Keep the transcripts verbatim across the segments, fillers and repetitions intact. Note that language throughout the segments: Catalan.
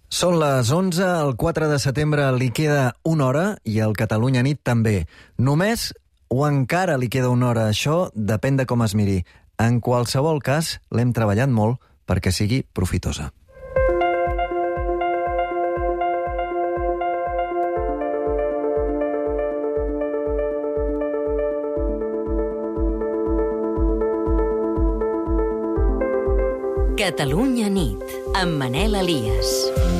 Són les onze, el quatre de setembre li queda una hora i el Catalunya Nit també. Només o encara li queda una hora, això depèn de com es miri. En qualsevol cas, l'hem treballat molt perquè sigui profitosa. Catalunya Nit, amb Manel Elias.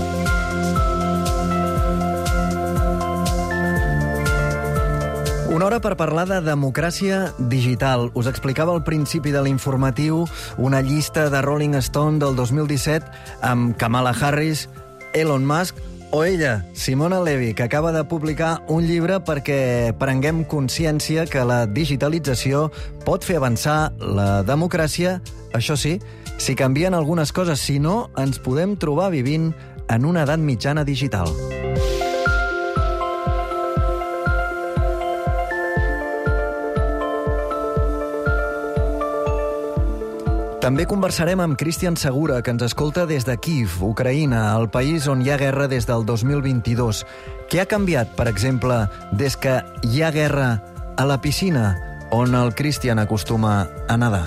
Una hora per parlar de democràcia digital. Us explicava al principi de l'informatiu una llista de Rolling Stone del dos mil disset amb Kamala Harris, Elon Musk o ella, Simona Levi, que acaba de publicar un llibre perquè prenguem consciència que la digitalització pot fer avançar la democràcia, això sí, si canvien algunes coses, si no, ens podem trobar vivint en una edat mitjana digital. També conversarem amb Cristian Segura, que ens escolta des de Kyiv, Ucraïna, el país on hi ha guerra des del dos mil vint-i-dos. Què ha canviat, per exemple, des que hi ha guerra a la piscina on el Cristian acostuma a nedar?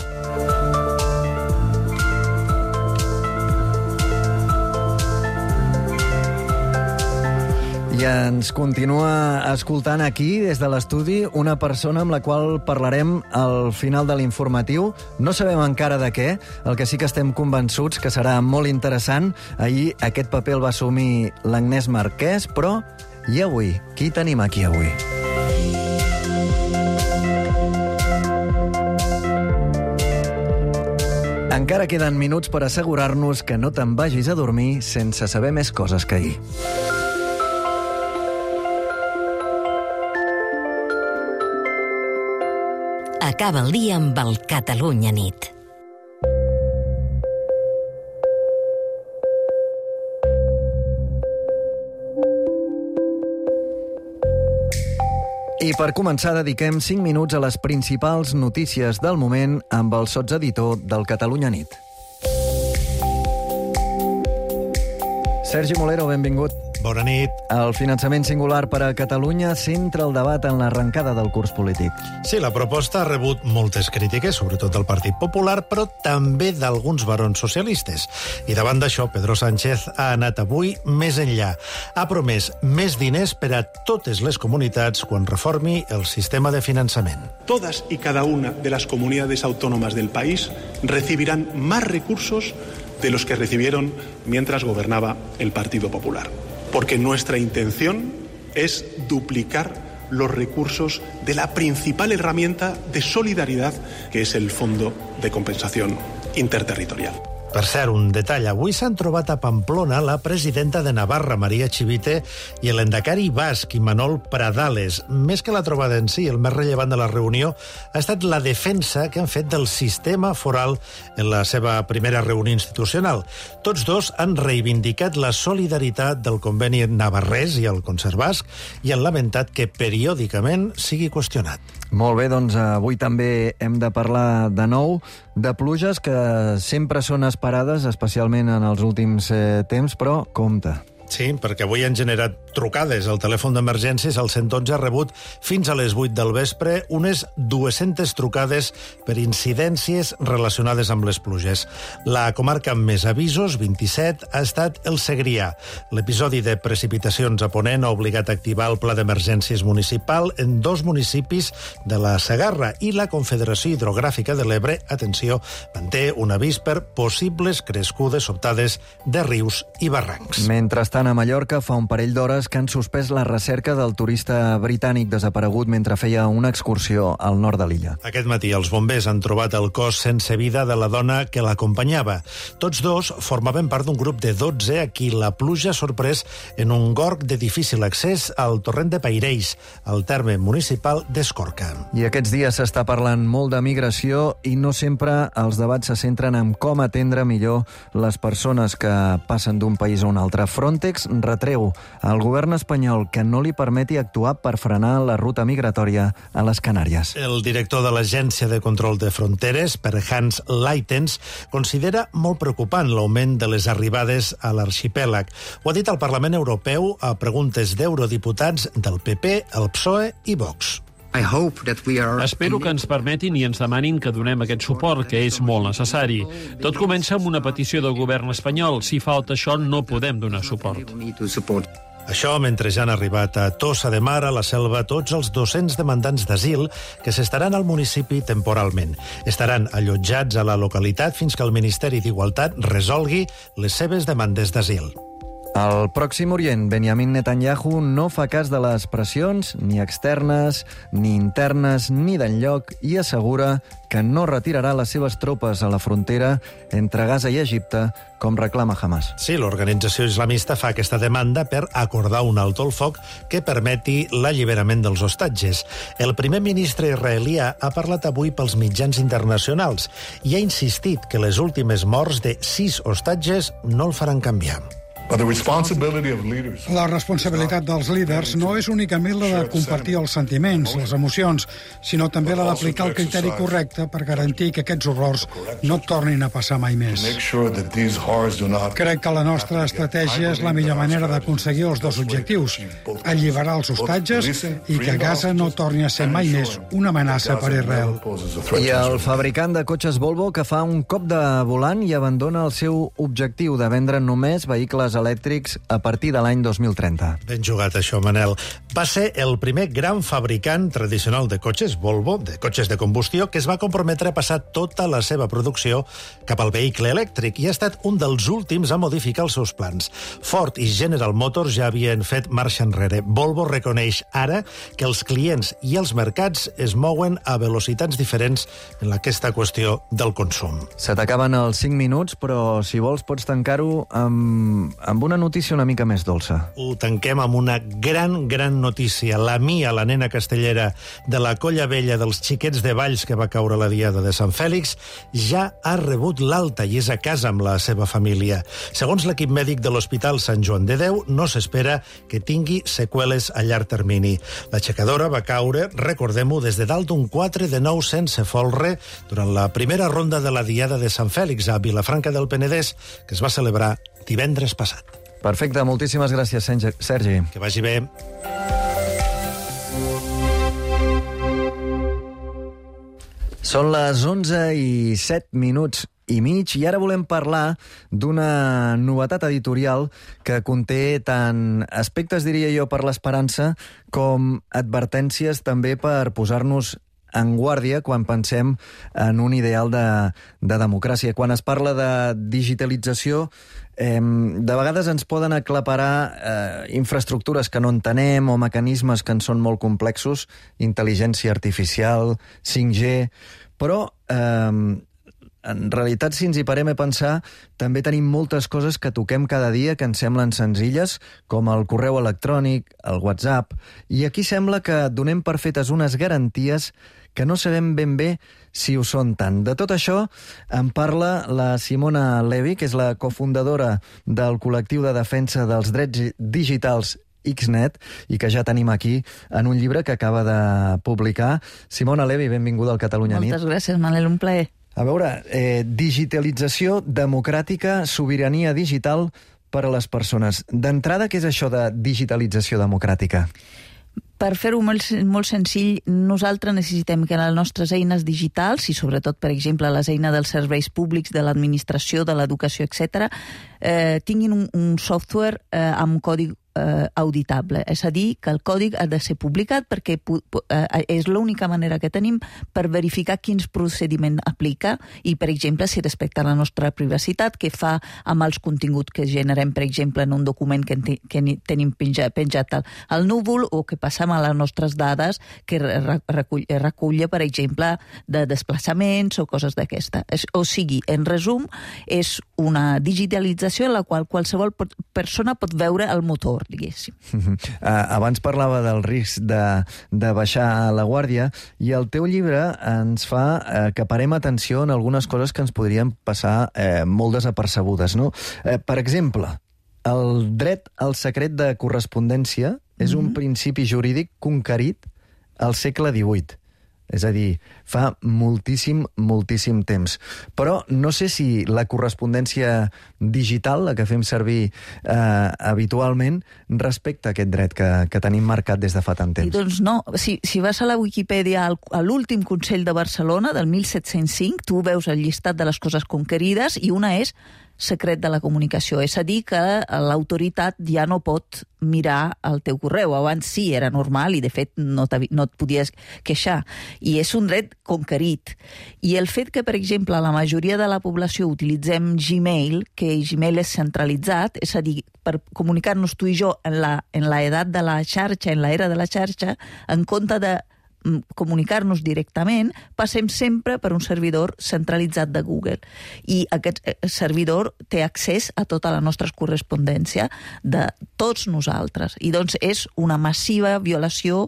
I ens continua escoltant aquí, des de l'estudi, una persona amb la qual parlarem al final de l'informatiu. No sabem encara de què, el que sí que estem convençuts que serà molt interessant. Ahir aquest paper el va assumir l'Agnès Marquès, però i avui? Qui tenim aquí avui? Encara queden minuts per assegurar-nos que no te'n vagis a dormir sense saber més coses que ahir. Acaba el dia amb el Catalunya Nit. I per començar dediquem cinc minuts a les principals notícies del moment amb el sotseditor del Catalunya Nit. Sergi Molero, benvingut. Bona nit. El finançament singular per a Catalunya centra el debat en l'arrencada del curs polític. Sí, la proposta ha rebut moltes crítiques, sobretot del Partit Popular, però també d'alguns barons socialistes. I davant d'això, Pedro Sánchez ha anat avui més enllà. Ha promès més diners per a totes les comunitats quan reformi el sistema de finançament. Todas y cada una de las comunidades autónomas del país recibirán más recursos de los que recibieron mientras gobernaba el Partido Popular. Porque nuestra intención es duplicar los recursos de la principal herramienta de solidaridad, que es el Fondo de Compensación Interterritorial. Per cert, un detall. Avui s'han trobat a Pamplona la presidenta de Navarra, Maria Chivite, i l'endacari basc, Imanol Pradales. Més que la trobada en si, el més rellevant de la reunió ha estat la defensa que han fet del sistema foral en la seva primera reunió institucional. Tots dos han reivindicat la solidaritat del conveni navarrès i el concert basc i han lamentat que periòdicament sigui qüestionat. Molt bé, doncs avui també hem de parlar de nou de pluges que sempre són esperades, especialment en els últims eh, temps, però compte. Sí, perquè avui han generat trucades. El telèfon d'emergències, el cent onze, ha rebut fins a les vuit del vespre unes dues-centes trucades per incidències relacionades amb les pluges. La comarca amb més avisos, vint-i-set, ha estat el Segrià. L'episodi de precipitacions a Ponent ha obligat a activar el pla d'emergències municipal en dos municipis de la Segarra i la Confederació Hidrogràfica de l'Ebre, atenció, manté un avís per possibles crescudes sobtades de rius i barrancs. Mentrestant, a Mallorca fa un parell d'hores que han suspès la recerca del turista britànic desaparegut mentre feia una excursió al nord de l'illa. Aquest matí els bombers han trobat el cos sense vida de la dona que l'acompanyava. Tots dos formaven part d'un grup de dotze a qui la pluja ha sorprès en un gorg de difícil accés al torrent de Peirells, al terme municipal d'Escorca. I aquests dies s'està parlant molt de migració i no sempre els debats se centren en com atendre millor les persones que passen d'un país a un altre. Frontex retreu al govern espanyol que no li permeti actuar per frenar la ruta migratòria a les Canàries. El director de l'Agència de Control de Fronteres, Per Hans Leitens, considera molt preocupant l'augment de les arribades a l'arxipèlag. Ho ha dit al Parlament Europeu a preguntes d'eurodiputats del P P, el P S O E i Vox. Espero que ens permetin i ens demanin que donem aquest suport, que és molt necessari. Tot comença amb una petició del govern espanyol. Si falta això, no podem donar suport. Això mentre ja han arribat a Tossa de Mar, a la Selva, tots els dos-cents demandants d'asil que s'estaran al municipi temporalment. Estaran allotjats a la localitat fins que el Ministeri d'Igualtat resolgui les seves demandes d'asil. Al Pròxim Orient, Benjamin Netanyahu no fa cas de les pressions, ni externes, ni internes, ni d'enlloc, i assegura que no retirarà les seves tropes a la frontera entre Gaza i Egipte, com reclama Hamas. Sí, l'organització islamista fa aquesta demanda per acordar un alto el foc que permeti l'alliberament dels hostatges. El primer ministre israelià ha parlat avui pels mitjans internacionals i ha insistit que les últimes morts de sis hostatges no el faran canviar. La responsabilitat dels líders no és únicament la de compartir els sentiments, les emocions, sinó també la d'aplicar el criteri correcte per garantir que aquests horrors no tornin a passar mai més. Crec que la nostra estratègia és la millor manera d'aconseguir els dos objectius, alliberar els hostatges i que Gaza no torni a ser mai més una amenaça per Israel. I el fabricant de cotxes Volvo que fa un cop de volant i abandona el seu objectiu de vendre només vehicles elèctrics a partir de l'any dos mil trenta. Ben jugat, això, Manel. Va ser el primer gran fabricant tradicional de cotxes, Volvo, de cotxes de combustió, que es va comprometre a passar tota la seva producció cap al vehicle elèctric i ha estat un dels últims a modificar els seus plans. Ford i General Motors ja havien fet marxa enrere. Volvo reconeix ara que els clients i els mercats es mouen a velocitats diferents en aquesta qüestió del consum. Se t'acaben els cinc minuts, però si vols pots tancar-ho amb, amb una notícia una mica més dolça. Ho tanquem amb una gran, gran notícia. La Mia, la nena castellera de la Colla Vella dels Xiquets de Valls que va caure la diada de Sant Fèlix, ja ha rebut l'alta i és a casa amb la seva família. Segons l'equip mèdic de l'Hospital Sant Joan de Déu, no s'espera que tingui seqüeles a llarg termini. L'aixecadora va caure, recordem-ho, des de dalt d'un quatre de nou sense folre durant la primera ronda de la diada de Sant Fèlix a Vilafranca del Penedès, que es va celebrar divendres passat. Perfecte, moltíssimes gràcies, Sergi. Que vagi bé. Són les onze i set minuts i mig i ara volem parlar d'una novetat editorial que conté tant aspectes, diria jo, per l'esperança com advertències també per posar-nos en guàrdia quan pensem en un ideal de, de democràcia. Quan es parla de digitalització, eh, de vegades ens poden aclaparar eh, infraestructures que no entenem o mecanismes que en són molt complexos, intel·ligència artificial, cinc G, però eh, en realitat, si ens hi parem a pensar, també tenim moltes coses que toquem cada dia que ens semblen senzilles, com el correu electrònic, el WhatsApp, i aquí sembla que donem per fetes unes garanties que no sabem ben bé si ho són tant. De tot això en parla la Simona Levi, que és la cofundadora del col·lectiu de defensa dels drets digitals Xnet, i que ja tenim aquí en un llibre que acaba de publicar. Simona Levi, benvinguda al Catalunya Nit. Moltes gràcies, Manel, un plaer. A veure, eh, digitalització democràtica, sobirania digital per a les persones. D'entrada, què és això de digitalització democràtica? Per fer-ho molt, molt senzill, nosaltres necessitem que les nostres eines digitals, i sobretot, per exemple, les eines dels serveis públics, de l'administració, de l'educació, etcètera, eh, tinguin un, un software eh, amb codi eh, auditable. És a dir, que el codi ha de ser publicat perquè eh, és l'única manera que tenim per verificar quins procediments aplica i, per exemple, si respecta la nostra privacitat, què fa amb els continguts que generem, per exemple, en un document que, que tenim penjat, penjat al, al núvol, o què passa amb les nostres dades que recull, recull, per exemple, de desplaçaments o coses d'aquesta. O sigui, en resum, és una digitalització en la qual qualsevol persona pot veure el motor, diguéssim. Uh, abans parlava del risc de, de baixar la guàrdia, i el teu llibre ens fa uh, que parem atenció en algunes coses que ens podrien passar uh, molt desapercebudes, no? Uh, per exemple, El dret al secret de correspondència és un principi jurídic conquerit al segle divuit. És a dir, fa moltíssim, moltíssim temps. Però no sé si la correspondència digital, la que fem servir eh, habitualment, respecta aquest dret que, que tenim marcat des de fa tant temps. I doncs no. Si, si vas a la Wikipedia, al, a l'últim Consell de Barcelona, del mil set-cents cinc, tu veus el llistat de les coses conquerides i una és secret de la comunicació. És a dir, que l'autoritat ja no pot mirar el teu correu. Abans sí, era normal i, de fet, no, no et podies queixar. I és un dret conquerit. I el fet que, per exemple, la majoria de la població utilitzem Gmail, que Gmail és centralitzat, és a dir, per comunicar-nos tu i jo en la, en la edat de la xarxa, en l'era de la xarxa, en compte de comunicar-nos directament, passem sempre per un servidor centralitzat de Google. I aquest servidor té accés a tota la nostra correspondència de tots nosaltres. I doncs és una massiva violació,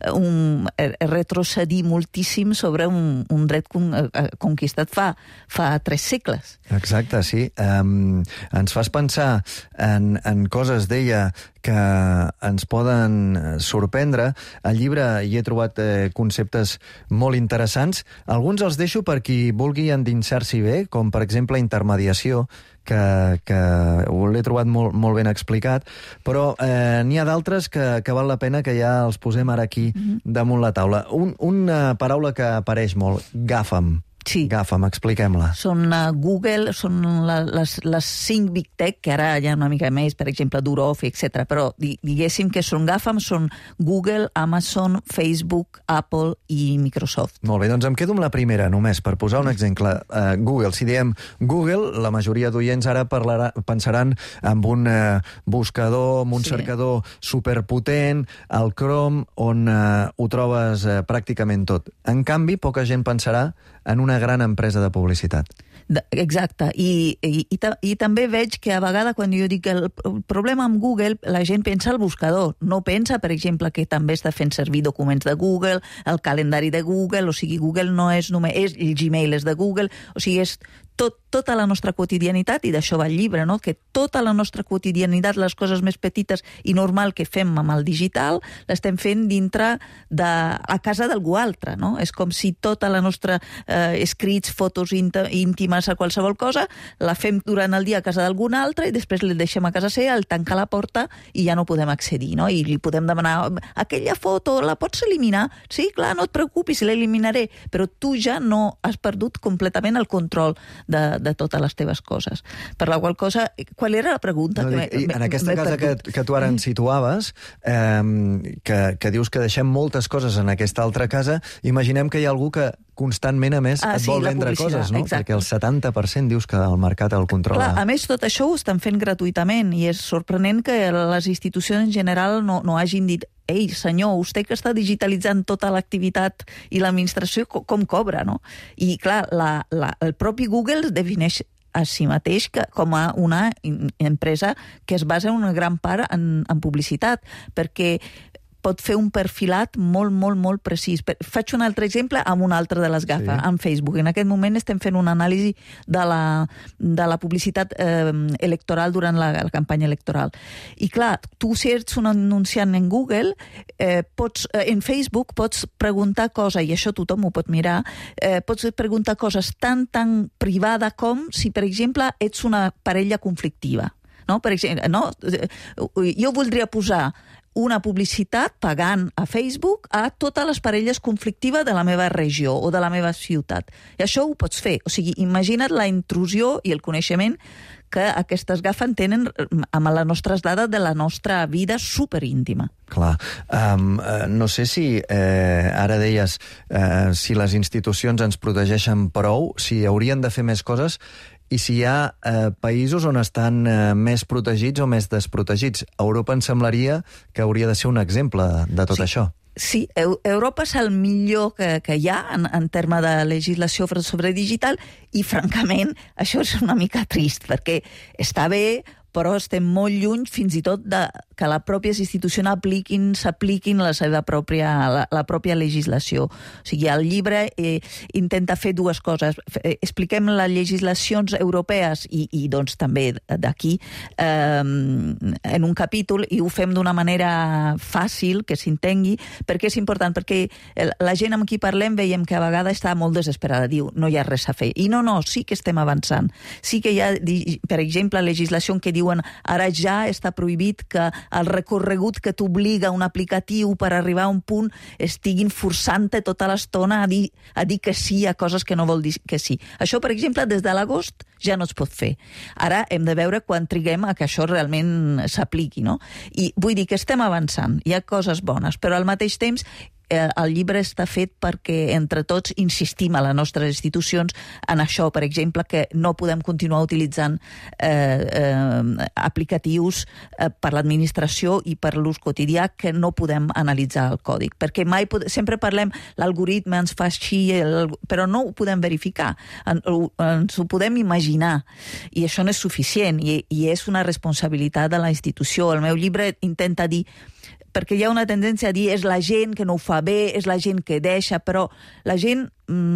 un, retrocedir moltíssim sobre un, un dret con, conquistat fa, fa tres segles. Exacte, sí. Um, ens fas pensar en, en coses, deia, que ens poden sorprendre. Al llibre hi he trobat eh, conceptes molt interessants. Alguns els deixo per qui vulgui endinsar-s'hi bé, com per exemple intermediació, que, que l'he trobat molt, molt ben explicat, però eh, n'hi ha d'altres que, que val la pena que ja els posem ara aquí mm-hmm. damunt la taula. Un, una paraula que apareix molt, GAFAM. Sí. GAFAM, expliquem-la. Són uh, Google, són la, les, les cinc Big Tech, que ara hi ha una mica més, per exemple, Durov, etcètera. Però diguéssim que són GAFAM, són Google, Amazon, Facebook, Apple i Microsoft. Molt bé, doncs em quedo amb la primera, només, per posar un exemple. Uh, Google, si diem Google, la majoria d'oients ara parlarà, pensaran en un uh, buscador, en un sí. cercador superpotent, el Chrome, on uh, ho trobes uh, pràcticament tot. En canvi, poca gent pensarà en una gran empresa de publicitat. Exacte, I, i, i, i també veig que a vegades quan jo dic el problema amb Google, la gent pensa al buscador, no pensa, per exemple, que també està fent servir documents de Google, el calendari de Google, o sigui, Google no és només, és, el Gmail és de Google, o sigui, és tot, tota la nostra quotidianitat, i d'això va el llibre, no? Que tota la nostra quotidianitat, les coses més petites i normal que fem amb el digital, l'estem fent dintre de, a casa d'algú altre, no? És com si tota la nostra eh, escrits, fotos íntimes a qualsevol cosa, la fem durant el dia a casa d'algun altre i després la deixem a casa seva, el tanca la porta i ja no podem accedir, no? I li podem demanar, aquella foto la pots eliminar? Sí, clar, no et preocupis, l'eliminaré, però tu ja no has perdut completament el control de, de totes les teves coses. Per la qual cosa, qual era la pregunta? No, que dic, en aquesta casa que, que tu ara ens situaves, eh, que, que dius que deixem moltes coses en aquesta altra casa, imaginem que hi ha algú que constantment, a més, ah, et sí, vol vendre coses, no? Exacte. Perquè el setanta per cent dius que el mercat el controla. Clar, a més, tot això ho estan fent gratuïtament i és sorprenent que les institucions en general no, no hagin dit ei, senyor, vostè que està digitalitzant tota l'activitat i l'administració, com, com cobra, no? I, clar, la, la, el propi Google defineix a si mateix que, com a una empresa que es basa en una gran part en, en publicitat, perquè pot fer un perfilat molt, molt, molt precís. Faig un altre exemple amb un altre de les GAFA, sí. amb Facebook. En aquest moment estem fent una anàlisi de la, de la publicitat eh, electoral durant la, la campanya electoral. I clar, tu si ets un anunciant en Google, eh, pots, eh, en Facebook pots preguntar coses, i això tothom ho pot mirar, eh, pots preguntar coses tan, tan privada com si, per exemple, ets una parella conflictiva. No? Per exemple, no? Jo voldria posar una publicitat pagant a Facebook a totes les parelles conflictives de la meva regió o de la meva ciutat. I això ho pots fer. O sigui, imagina't la intrusió i el coneixement que aquestes GAFA tenen amb les nostres dades de la nostra vida superíntima. Clar. Um, uh, no sé si, eh, ara deies, uh, si les institucions ens protegeixen prou, si haurien de fer més coses, i si hi ha eh, països on estan eh, més protegits o més desprotegits. Europa em semblaria que hauria de ser un exemple de tot sí. això. Sí, Europa és el millor que, que hi ha en, en termes de legislació sobre digital i, francament, això és una mica trist, perquè està bé però estem molt lluny fins i tot de que les pròpies institucions apliquin, s'apliquin la seva pròpia, la, la pròpia legislació. O sigui, el llibre eh, intenta fer dues coses. Expliquem les legislacions europees i, i doncs també d'aquí eh, en un capítol, i ho fem d'una manera fàcil, que s'entengui, perquè és important, perquè la gent amb qui parlem veiem que a vegades està molt desesperada, diu, no hi ha res a fer. I no, no, sí que estem avançant. Sí que hi ha, per exemple, legislació que diuen ara ja està prohibit que el recorregut que t'obliga un aplicatiu per arribar a un punt estiguin forçant-te tota l'estona a dir, a dir que sí a coses que no vol dir que sí. Això, per exemple, des de l'agost ja no es pot fer. Ara hem de veure quan triguem a que això realment s'apliqui, no? I vull dir que estem avançant, hi ha coses bones, però al mateix temps el llibre està fet perquè entre tots insistim a les nostres institucions en això, per exemple, que no podem continuar utilitzant eh, eh, aplicatius eh, per l'administració i per l'ús quotidià, que no podem analitzar el còdig, perquè mai pod- sempre parlem l'algoritme ens fa així, el, però no ho podem verificar, en, ens ho podem imaginar, i això no és suficient, i, i és una responsabilitat de la institució. El meu llibre intenta dir, perquè hi ha una tendència a dir és la gent que no ho fa bé, és la gent que deixa, però la gent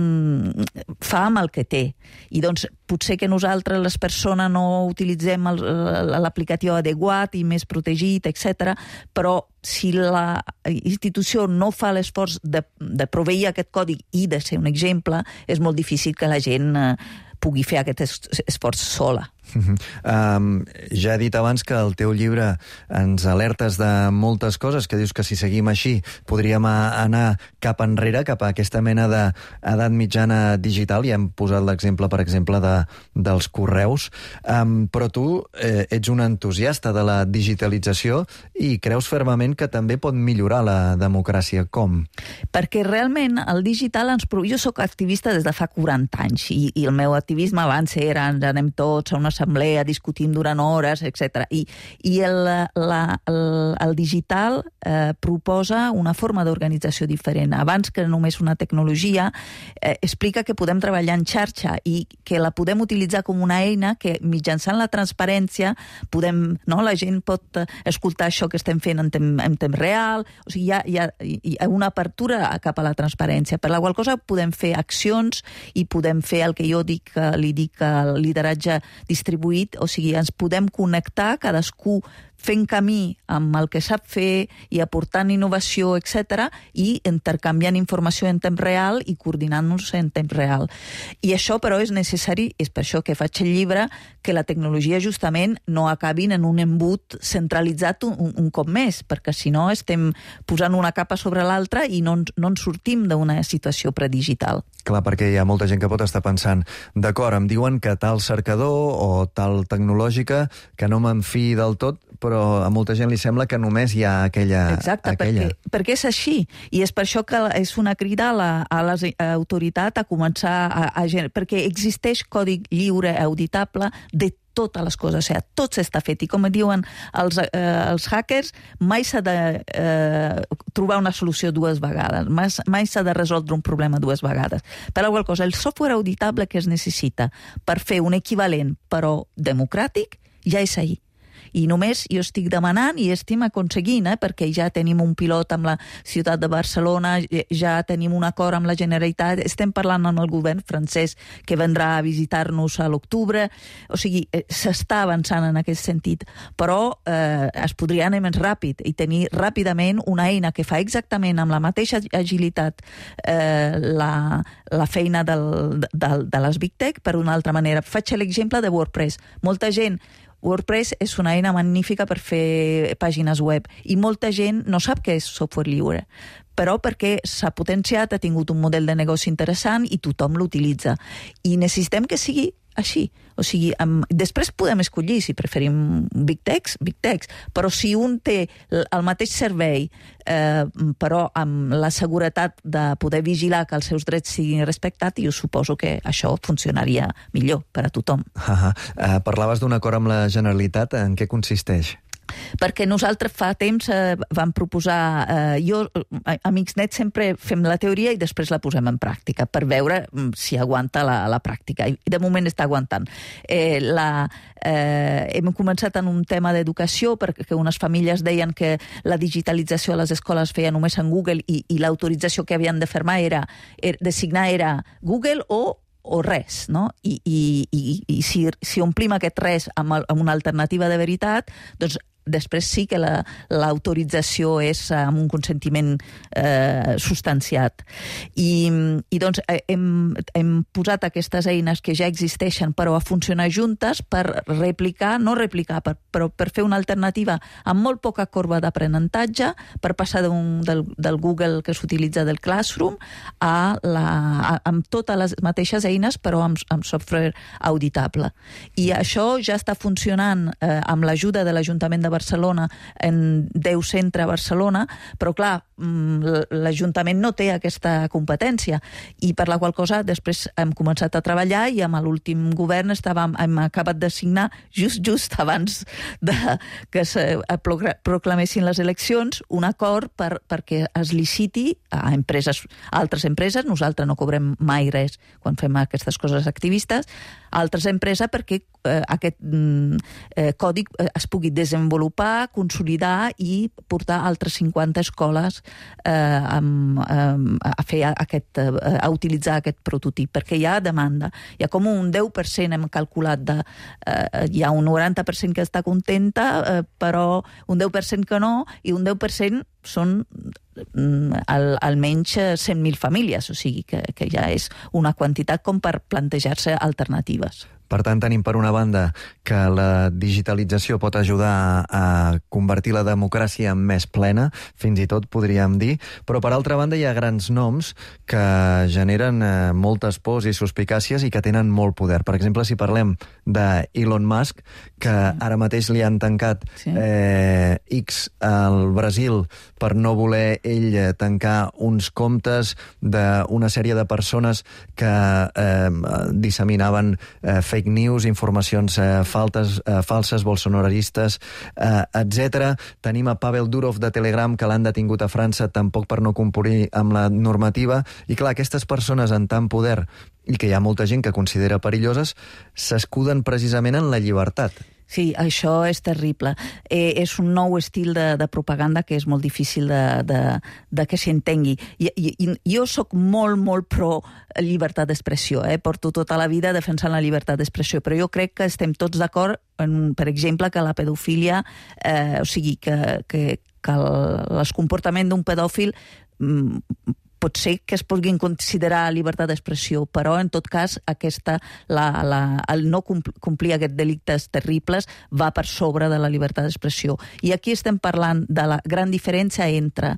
mm, fa amb el que té. I doncs potser que nosaltres, les persones, no utilitzem el, l'aplicatiu adequat i més protegit, etcètera, però si la institució no fa l'esforç de, de proveir aquest codi i de ser un exemple, és molt difícil que la gent eh, pugui fer aquest esforç sola. Uh-huh. Um, ja he dit abans que el teu llibre ens alertes de moltes coses, que dius que si seguim així podríem anar cap enrere, cap a aquesta mena d'edat mitjana digital, i hem posat l'exemple, per exemple, de, dels correus, um, però tu eh, ets un entusiasta de la digitalització i creus fermament que també pot millorar la democràcia. Com? Perquè realment el digital ens... Jo sóc activista des de fa quaranta anys, i, i el meu activisme abans era ens anem tots a una assemblea, discutim durant hores, etcètera. I, i el, la, el, el digital eh, proposa una forma d'organització diferent. Abans que només una tecnologia, eh, explica que podem treballar en xarxa i que la podem utilitzar com una eina que mitjançant la transparència podem, no, la gent pot escoltar això que estem fent en, tem, en temps real, o sigui, hi ha, hi, ha, hi ha una apertura cap a la transparència, per la qual cosa podem fer accions i podem fer el que jo dic, li dic el lideratge distribuït, o sigui, ens podem connectar cadascú fent camí amb el que sap fer i aportant innovació, etcètera, i intercanviant informació en temps real i coordinant-nos en temps real. I això, però, és necessari, és per això que faig el llibre, que la tecnologia justament no acabin en un embut centralitzat un, un cop més, perquè si no estem posant una capa sobre l'altra i no, no ens sortim d'una situació predigital. Clar, perquè hi ha molta gent que pot estar pensant, d'acord, em diuen que tal cercador o tal tecnològica, que no me'n fi del tot, però a molta gent li sembla que només hi ha aquella... Exacte, aquella. Perquè, perquè és així. I és per això que és una crida a, la, a les autoritats a començar a, a... Perquè existeix codi lliure auditable de totes les coses, o sigui, tot s'està fet. I com diuen els, eh, els hackers, mai s'ha de eh, trobar una solució dues vegades, mai, mai s'ha de resoldre un problema dues vegades. Per alguna cosa, el software auditable que es necessita per fer un equivalent, però democràtic, ja és ahí. I només jo estic demanant i estem aconseguint, eh, perquè ja tenim un pilot amb la ciutat de Barcelona, ja tenim un acord amb la Generalitat, estem parlant amb el govern francès que vendrà a visitar-nos a l'octubre, o sigui, s'està avançant en aquest sentit, però eh, es podria anar més ràpid i tenir ràpidament una eina que fa exactament amb la mateixa agilitat eh, la, la feina del, del, de les Big Tech, per una altra manera. Faig l'exemple de WordPress. Molta gent WordPress és una eina magnífica per fer pàgines web i molta gent no sap què és software lliure, però perquè s'ha potenciat, ha tingut un model de negoci interessant i tothom l'utilitza. I necessitem que sigui així. O sigui, amb... després podem escollir si preferim Big Techs, Big Techs, però si un té el mateix servei, eh, però amb la seguretat de poder vigilar que els seus drets siguin respectats, jo suposo que això funcionaria millor per a tothom. Uh-huh. Uh, parlaves d'un acord amb la Generalitat, en què consisteix? Perquè nosaltres fa temps eh, vam proposar... Eh, jo, a Mixnet sempre fem la teoria i després la posem en pràctica per veure si aguanta la, la pràctica. I de moment està aguantant. Eh, la, eh, hem començat en un tema d'educació perquè unes famílies deien que la digitalització a les escoles feia només en Google i, i l'autorització que havien de firmar era, era, de signar era Google o o res, no? I, i, i, i si, si omplim aquest res amb, amb una alternativa de veritat, doncs després sí que la, l'autorització és amb un consentiment eh, substanciat. I, i doncs hem, hem posat aquestes eines que ja existeixen però a funcionar juntes per replicar, no replicar, per, però per fer una alternativa amb molt poca corba d'aprenentatge, per passar d'un, del, del Google que s'utilitza del Classroom a la, a, amb totes les mateixes eines però amb, amb software auditable. I això ja està funcionant eh, amb l'ajuda de l'Ajuntament de Barcelona en deu centres a Barcelona, però clar, l'Ajuntament no té aquesta competència i per la qual cosa després hem començat a treballar i amb l'últim govern estàvem, hem acabat de signar just just abans de que es proclamessin les eleccions un acord per, perquè es liciti a empreses, a altres empreses, nosaltres no cobrem mai res quan fem aquestes coses activistes, a altres empreses perquè eh, aquest eh, codi es pugui desenvolupar, consolidar i portar altres cinquanta escoles eh, amb, eh, a fer aquest, eh, a utilitzar aquest prototip, perquè hi ha demanda. Hi ha com un deu per cent, hem calculat, de, eh, hi ha un noranta per cent que està contenta, eh, però un deu per cent que no, i un deu per cent són al, almenys cent mil famílies, o sigui que, que ja és una quantitat com per plantejar-se alternatives. Per tant, tenim per una banda que la digitalització pot ajudar a convertir la democràcia en més plena, fins i tot podríem dir, però per altra banda hi ha grans noms que generen eh, moltes pors i suspicàcies i que tenen molt poder. Per exemple, si parlem d'Elon Musk, que sí. ara mateix li han tancat sí. eh, X al Brasil per no voler ell tancar uns comptes d'una sèrie de persones que eh, disseminaven eh, fake news, informacions eh, faltes, eh, falses, bolsonaristes, eh, etcètera. Tenim a Pavel Durov de Telegram, que l'han detingut a França tampoc per no complir amb la normativa. I clar, aquestes persones amb tant poder i que hi ha molta gent que considera perilloses, s'escuden precisament en la llibertat. Sí, això és terrible. Eh, és un nou estil de, de propaganda que és molt difícil de, de, de que s'entengui. I, i, jo sóc molt, molt pro llibertat d'expressió. Eh? Porto tota la vida defensant la llibertat d'expressió, però jo crec que estem tots d'acord, en, per exemple, que la pedofília, eh, o sigui, que, que, que el, el comportament d'un pedòfil mm, pot ser que es puguin considerar llibertat d'expressió, però en tot cas aquesta, la, la, el no complir aquests delictes terribles va per sobre de la llibertat d'expressió. I aquí estem parlant de la gran diferència entre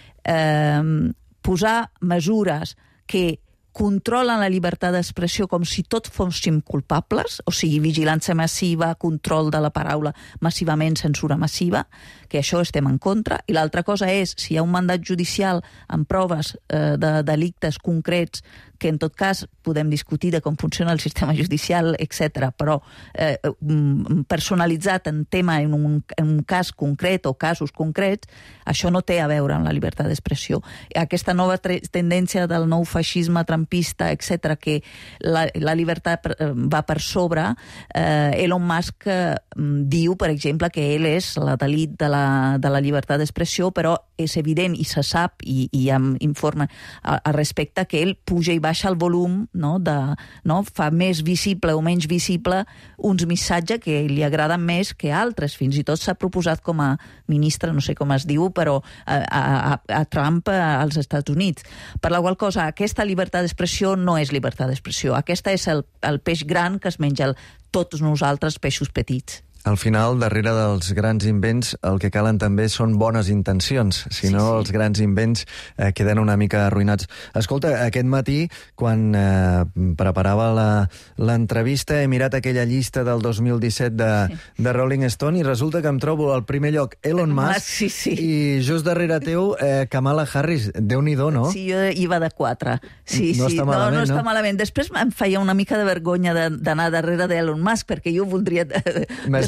eh, posar mesures que controlen la llibertat d'expressió com si tots fóssim culpables, o sigui, vigilància massiva, control de la paraula massivament, censura massiva, que això estem en contra, i l'altra cosa és, si hi ha un mandat judicial amb proves eh, de delictes concrets, que en tot cas podem discutir de com funciona el sistema judicial, etcètera, però eh, personalitzat en tema en un, en un cas concret o casos concrets, això no té a veure amb la llibertat d'expressió. Aquesta nova tendència del nou feixisme trampista, etcètera, que la, la llibertat va per sobre, eh, Elon Musk eh, diu, per exemple, que ell és la Dalit de la, de la llibertat d'expressió, però és evident i se sap, i, i hi ha informe a, a respecte, que ell puja i baixa el volum, no, de, no, fa més visible o menys visible uns missatges que li agraden més que altres. Fins i tot s'ha proposat com a ministre, no sé com es diu, però a, a, a Trump als Estats Units. Per la qual cosa, aquesta llibertat d'expressió no és llibertat d'expressió. Aquesta és el, el peix gran que es menja el, tots nosaltres peixos petits. Al final, darrere dels grans invents, el que calen també són bones intencions. Si no, sí, sí. els grans invents eh, queden una mica arruïnats. Escolta, aquest matí, quan eh, preparava l'entrevista, he mirat aquella llista del dos mil disset de, sí. de Rolling Stone i resulta que em trobo al primer lloc Elon Musk sí, sí. i just darrere teu eh, Kamala Harris. Déu-n'hi-do, no? Sí, jo hi va de quatre. Sí, no sí. està malament, no? No està no? malament. Després em feia una mica de vergonya d'anar darrere d'Elon Musk, perquè jo voldria... Més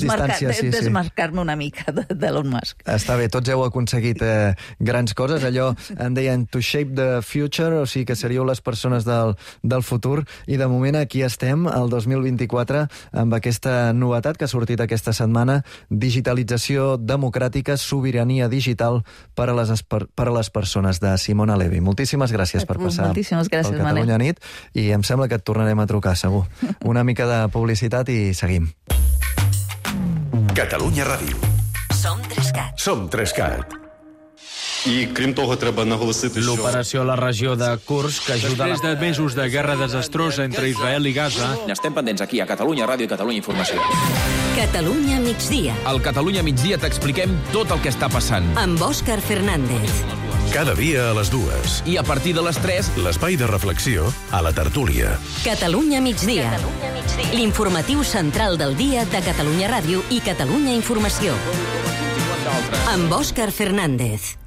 distància, sí, sí. Desmarcar-me una mica d'Elon Musk. Està bé, tots heu aconseguit eh, grans coses. Allò en deien to shape the future, o sigui que seríeu les persones del, del futur, i de moment aquí estem, el dos mil vint-i-quatre, amb aquesta novetat que ha sortit aquesta setmana, digitalització democràtica, sobirania digital per a les, per a les persones, de Simona Levi. Moltíssimes gràcies per passar Moltíssimes gràcies, pel Catalunya Nit, i em sembla que et tornarem a trucar, segur. Una mica de publicitat i seguim. Catalunya Ràdio. Som Trescat. Som Trescat. І крім того, треба наголосити, що... L'operació a la regió de Kursk ajuda... Després de mesos de guerra desastrosa entre Israel i Gaza... Estem pendents aquí, a Catalunya Ràdio i Catalunya Informació. Catalunya migdia. Al Catalunya migdia t'expliquem tot el que està passant. Amb Òscar Fernández. Cada dia a les dues. I a partir de les tres... L'espai de reflexió a la tertúlia. Catalunya migdia. L'informatiu central del dia de Catalunya Ràdio i Catalunya Informació. Amb Òscar Fernández.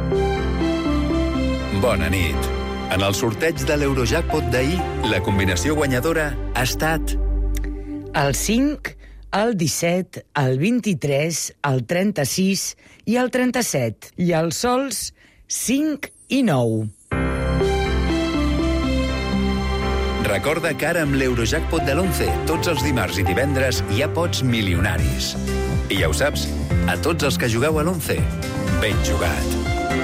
Bona nit. En el sorteig de l'Eurojackpot d'ahir, la combinació guanyadora ha estat... El cinc, el disset, el vint-i-tres, el trenta-sis i el trenta-set. I els sols cinc i nou. Recorda que ara amb l'Eurojackpot de l'onze, tots els dimarts i divendres hi ha pots milionaris. I ja ho saps, a tots els que jugueu a l'onze, ben jugat.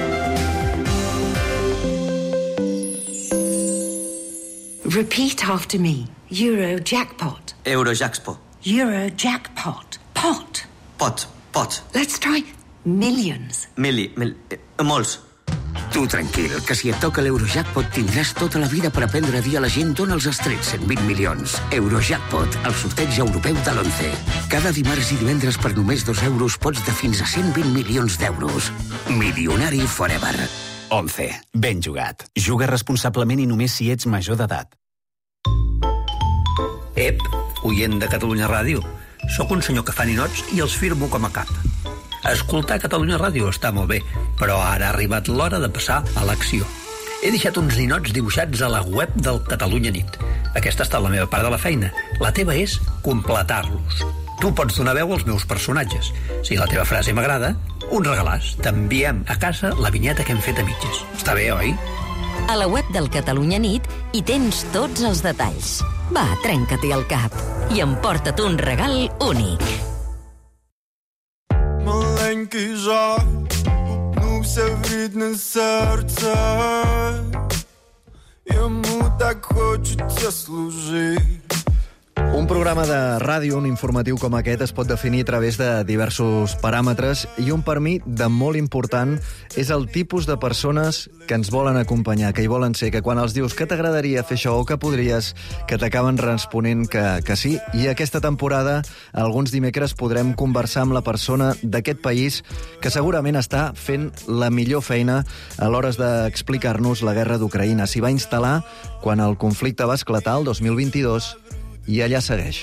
Repeat after me. Eurojackpot. Eurojackpot. Eurojackpot. Pot. Pot. Pot. Let's try millions. Mili. Mil, eh, molts. Tu tranquil, que si et toca l'Eurojackpot tindràs tota la vida per aprendre a dir a la gent d'on els has tret cent vint milions. Eurojackpot, el sorteig europeu de l'onze. Cada dimarts i divendres per només dos euros pots de fins a cent vint milions d'euros. Milionari forever. onze. Ben jugat. Juga responsablement i només si ets major d'edat. Ep, oient de Catalunya Ràdio. Soc un senyor que fa ninots i els firmo com a cap. Escoltar Catalunya Ràdio està molt bé, però ara ha arribat l'hora de passar a l'acció. He deixat uns ninots dibuixats a la web del Catalunya Nit. Aquesta està la meva part de la feina. La teva és completar-los. Tu pots donar veu als meus personatges. Si la teva frase m'agrada, un regalàs. T'enviem a casa la vinyeta que hem fet a mitges. Està bé, oi? A la web del Catalunya Nit hi tens tots els detalls. Va, trenca-t'hi el cap i emporta't un regal únic. Маленький жах упнувся в рідне серце. Йому так хочеться служити. Un programa de ràdio, un informatiu com aquest, es pot definir a través de diversos paràmetres, i un per mi de molt important és el tipus de persones que ens volen acompanyar, que hi volen ser, que quan els dius que t'agradaria fer això o que podries, que t'acaben responent que, que sí. I aquesta temporada, alguns dimecres, podrem conversar amb la persona d'aquest país que segurament està fent la millor feina a l'hora d'explicar-nos la guerra d'Ucraïna. S'hi va instal·lar quan el conflicte va esclatar el dos mil vint-i-dos, i allà segueix.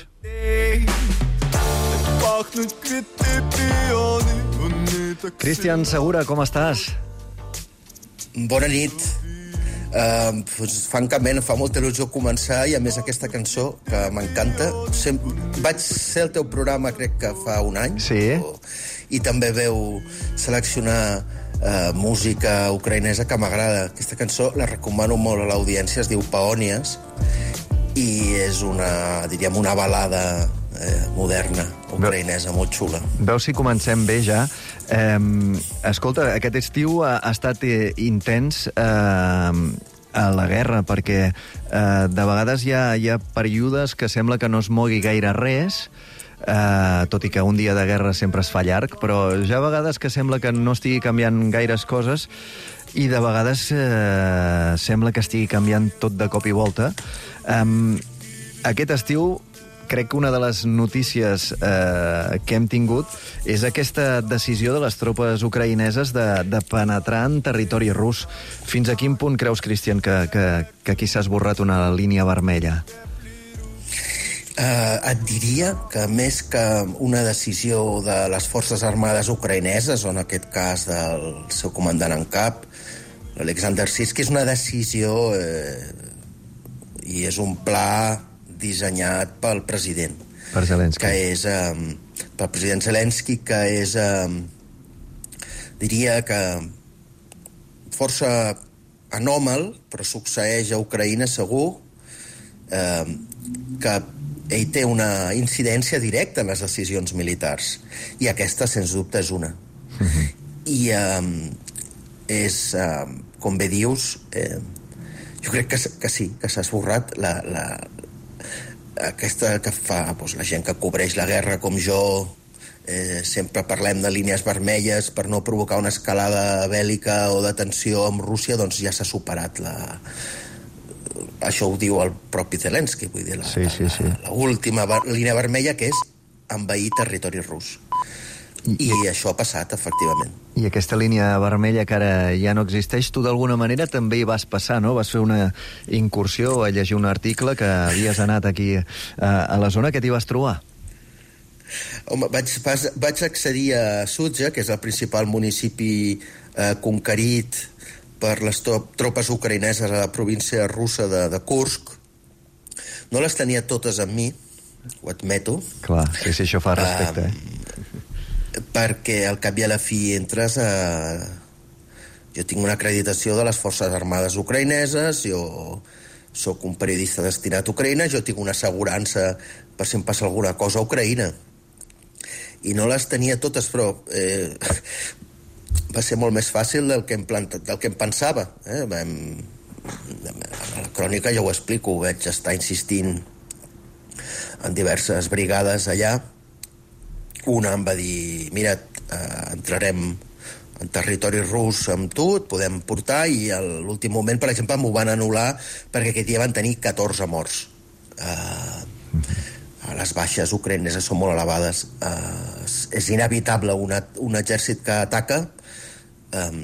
Cristian Segura, com estàs? Bona nit. Uh, pues, francament, fa molta il·lusió començar, i a més aquesta cançó, que m'encanta. Sem- Vaig ser el teu programa, crec que fa un any. Sí. O... I també veu seleccionar uh, música ucraïnesa que m'agrada. Aquesta cançó la recomano molt a l'audiència, es diu Paònies, i és una, diríem, una balada eh, moderna, ucraïnesa, molt xula. Veus si comencem bé ja. Eh, escolta, aquest estiu ha, ha estat eh, intens eh, a la guerra, perquè eh, de vegades hi ha, hi ha períodes que sembla que no es mogui gaire res, eh, tot i que un dia de guerra sempre es fa llarg, però ja a vegades que sembla que no estigui canviant gaires coses, i de vegades eh, sembla que estigui canviant tot de cop i volta. Um, aquest estiu crec que una de les notícies eh, que hem tingut és aquesta decisió de les tropes ucraïneses de, de penetrar en territori rus. Fins a quin punt creus, Cristian, que, que, que aquí s'ha esborrat una línia vermella? Uh, et diria que més que una decisió de les forces armades ucraïneses, o en aquest cas del seu comandant en cap, l'Alexander Sirski, és una decisió eh, i és un pla dissenyat pel president, per Zelensky, que és eh, pel president Zelensky, que és, eh, diria que força anòmal, però succeeix a Ucraïna segur, eh, que ell té una incidència directa en les decisions militars, i aquesta, sens dubte, és una. Uh-huh. I eh, és, eh, com bé dius, eh, jo crec que, que sí, que s'ha esborrat la, la, aquesta que fa doncs, la gent que cobreix la guerra com jo. Eh, sempre parlem de línies vermelles per no provocar una escalada bèl·lica o de tensió amb Rússia, doncs ja s'ha superat la... Això ho diu el propi Zelensky, vull dir, la, sí, sí, sí. la, la última línia vermella, que és envair territori rus. I, I això ha passat, efectivament. I aquesta línia vermella que ara ja no existeix, tu d'alguna manera també hi vas passar, no? Vas fer una incursió a llegir un article que havies anat aquí a, a la zona. Què t'hi vas trobar? Home, vaig, vas, vaig accedir a Sutja, que és el principal municipi eh, conquerit per les tropes ucraïneses a la província russa de, de Kursk. No les tenia totes amb mi, ho admeto. Clar, sí, sí, això fa respecte, eh? Perquè al cap i a la fi entres a... Jo tinc una acreditació de les Forces Armades ucraïneses, jo sóc un periodista destinat a Ucraïna, jo tinc una assegurança per si em passa alguna cosa a Ucraïna. I no les tenia totes, però eh, va ser molt més fàcil del que em, planta, del que em pensava. Eh? Vam, a la crònica ja ho explico, vaig estar insistint en diverses brigades allà. Una em va dir, mira, eh, entrarem en territori rus amb tu, et podem portar, i a l'últim moment, per exemple, m'ho van anul·lar perquè aquest dia van tenir catorze morts. Eh, les baixes ucraïneses són molt elevades. Eh, és inevitable una, un exèrcit que ataca, eh,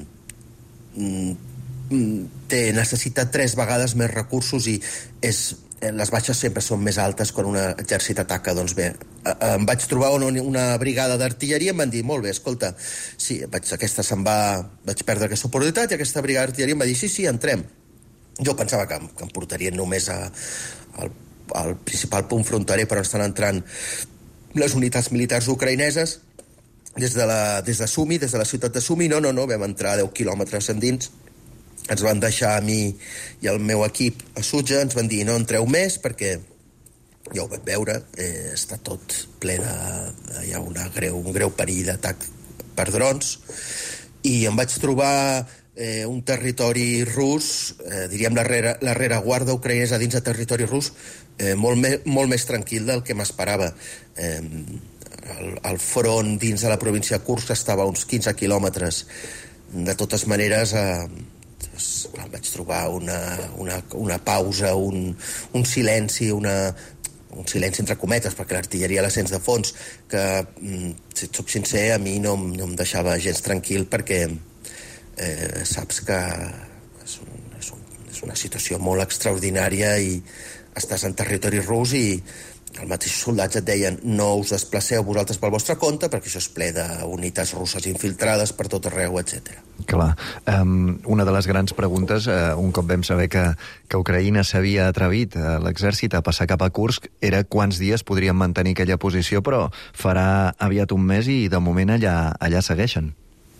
té, necessita tres vegades més recursos, i és, les baixes sempre són més altes quan un exèrcit ataca. Doncs bé, em vaig trobar una, una brigada d'artilleria i em van dir, molt bé, escolta, sí, vaig, aquesta se'n va, vaig perdre aquesta oportunitat, i aquesta brigada d'artilleria em va dir, sí, sí, entrem. Jo pensava que, que em portarien només a, al, al principal punt fronterer, però estan entrant les unitats militars ucraïneses des de, la, des de Sumi, des de la ciutat de Sumi. No, no, no, vam entrar a deu quilòmetres endins. Ens van deixar a mi i al meu equip a Sutja, ens van dir no entreu més perquè ja ho vam veure, eh, està tot ple de... hi ha una greu, un greu perill d'atac per drons, i em vaig trobar eh, un territori rus, eh, diríem la, rere, la rereguarda ucraïnesa dins de territori rus, eh, molt, me, molt més tranquil del que m'esperava. Eh, el, el front dins de la província de Kursk estava a uns quinze quilòmetres. De totes maneres, eh, doncs, clar, vaig trobar una, una, una pausa, un, un silenci, una, un silenci entre cometes, perquè l'artilleria la sents de fons, que, si et soc sincer, a mi no, no em deixava gens tranquil, perquè eh, saps que és, un, és, un, és una situació molt extraordinària i estàs en territori rus i els mateixos soldats et deien no us desplaceu vosaltres pel vostre compte perquè això és ple d'unitats russes infiltrades per tot arreu, etcètera. Clar. Um, una de les grans preguntes, uh, un cop vam saber que, que Ucraïna s'havia atrevit a l'exèrcit a passar cap a Kursk, era quants dies podrien mantenir aquella posició, però farà aviat un mes i de moment allà, allà segueixen.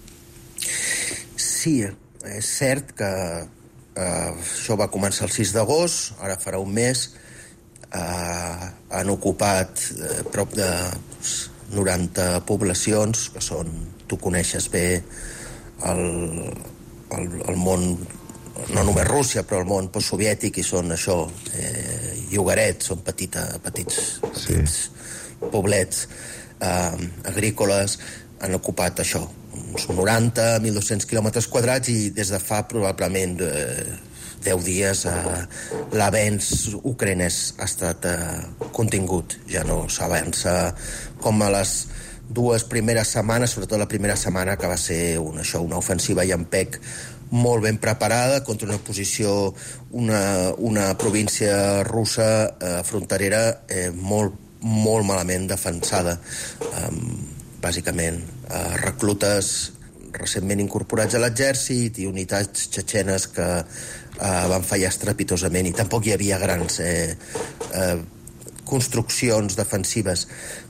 Sí, és cert que uh, això va començar el sis d'agost, ara farà un mes. Uh, han ocupat uh, prop de pues, noranta poblacions, que són, tu coneixes bé el, el, el món, no només Rússia, però el món postsoviètic, i són això, eh, llogarets, són petita, petits, petits sí. poblets uh, agrícoles, han ocupat això, uns noranta, mil dos-cents quilòmetres quadrats, i des de fa probablement eh, deu dies eh, l'avenç ucraïnès ha estat eh, contingut. Ja no s'avança com a les dues primeres setmanes, sobretot la primera setmana, que va ser una, això, una ofensiva i empec molt ben preparada contra una posició, una, una província russa eh, fronterera eh, molt, molt malament defensada. Eh, bàsicament, eh, reclutes recentment incorporats a l'exèrcit i unitats txetxenes que Uh, van fallar estrepitosament, i tampoc hi havia grans eh, eh, construccions defensives.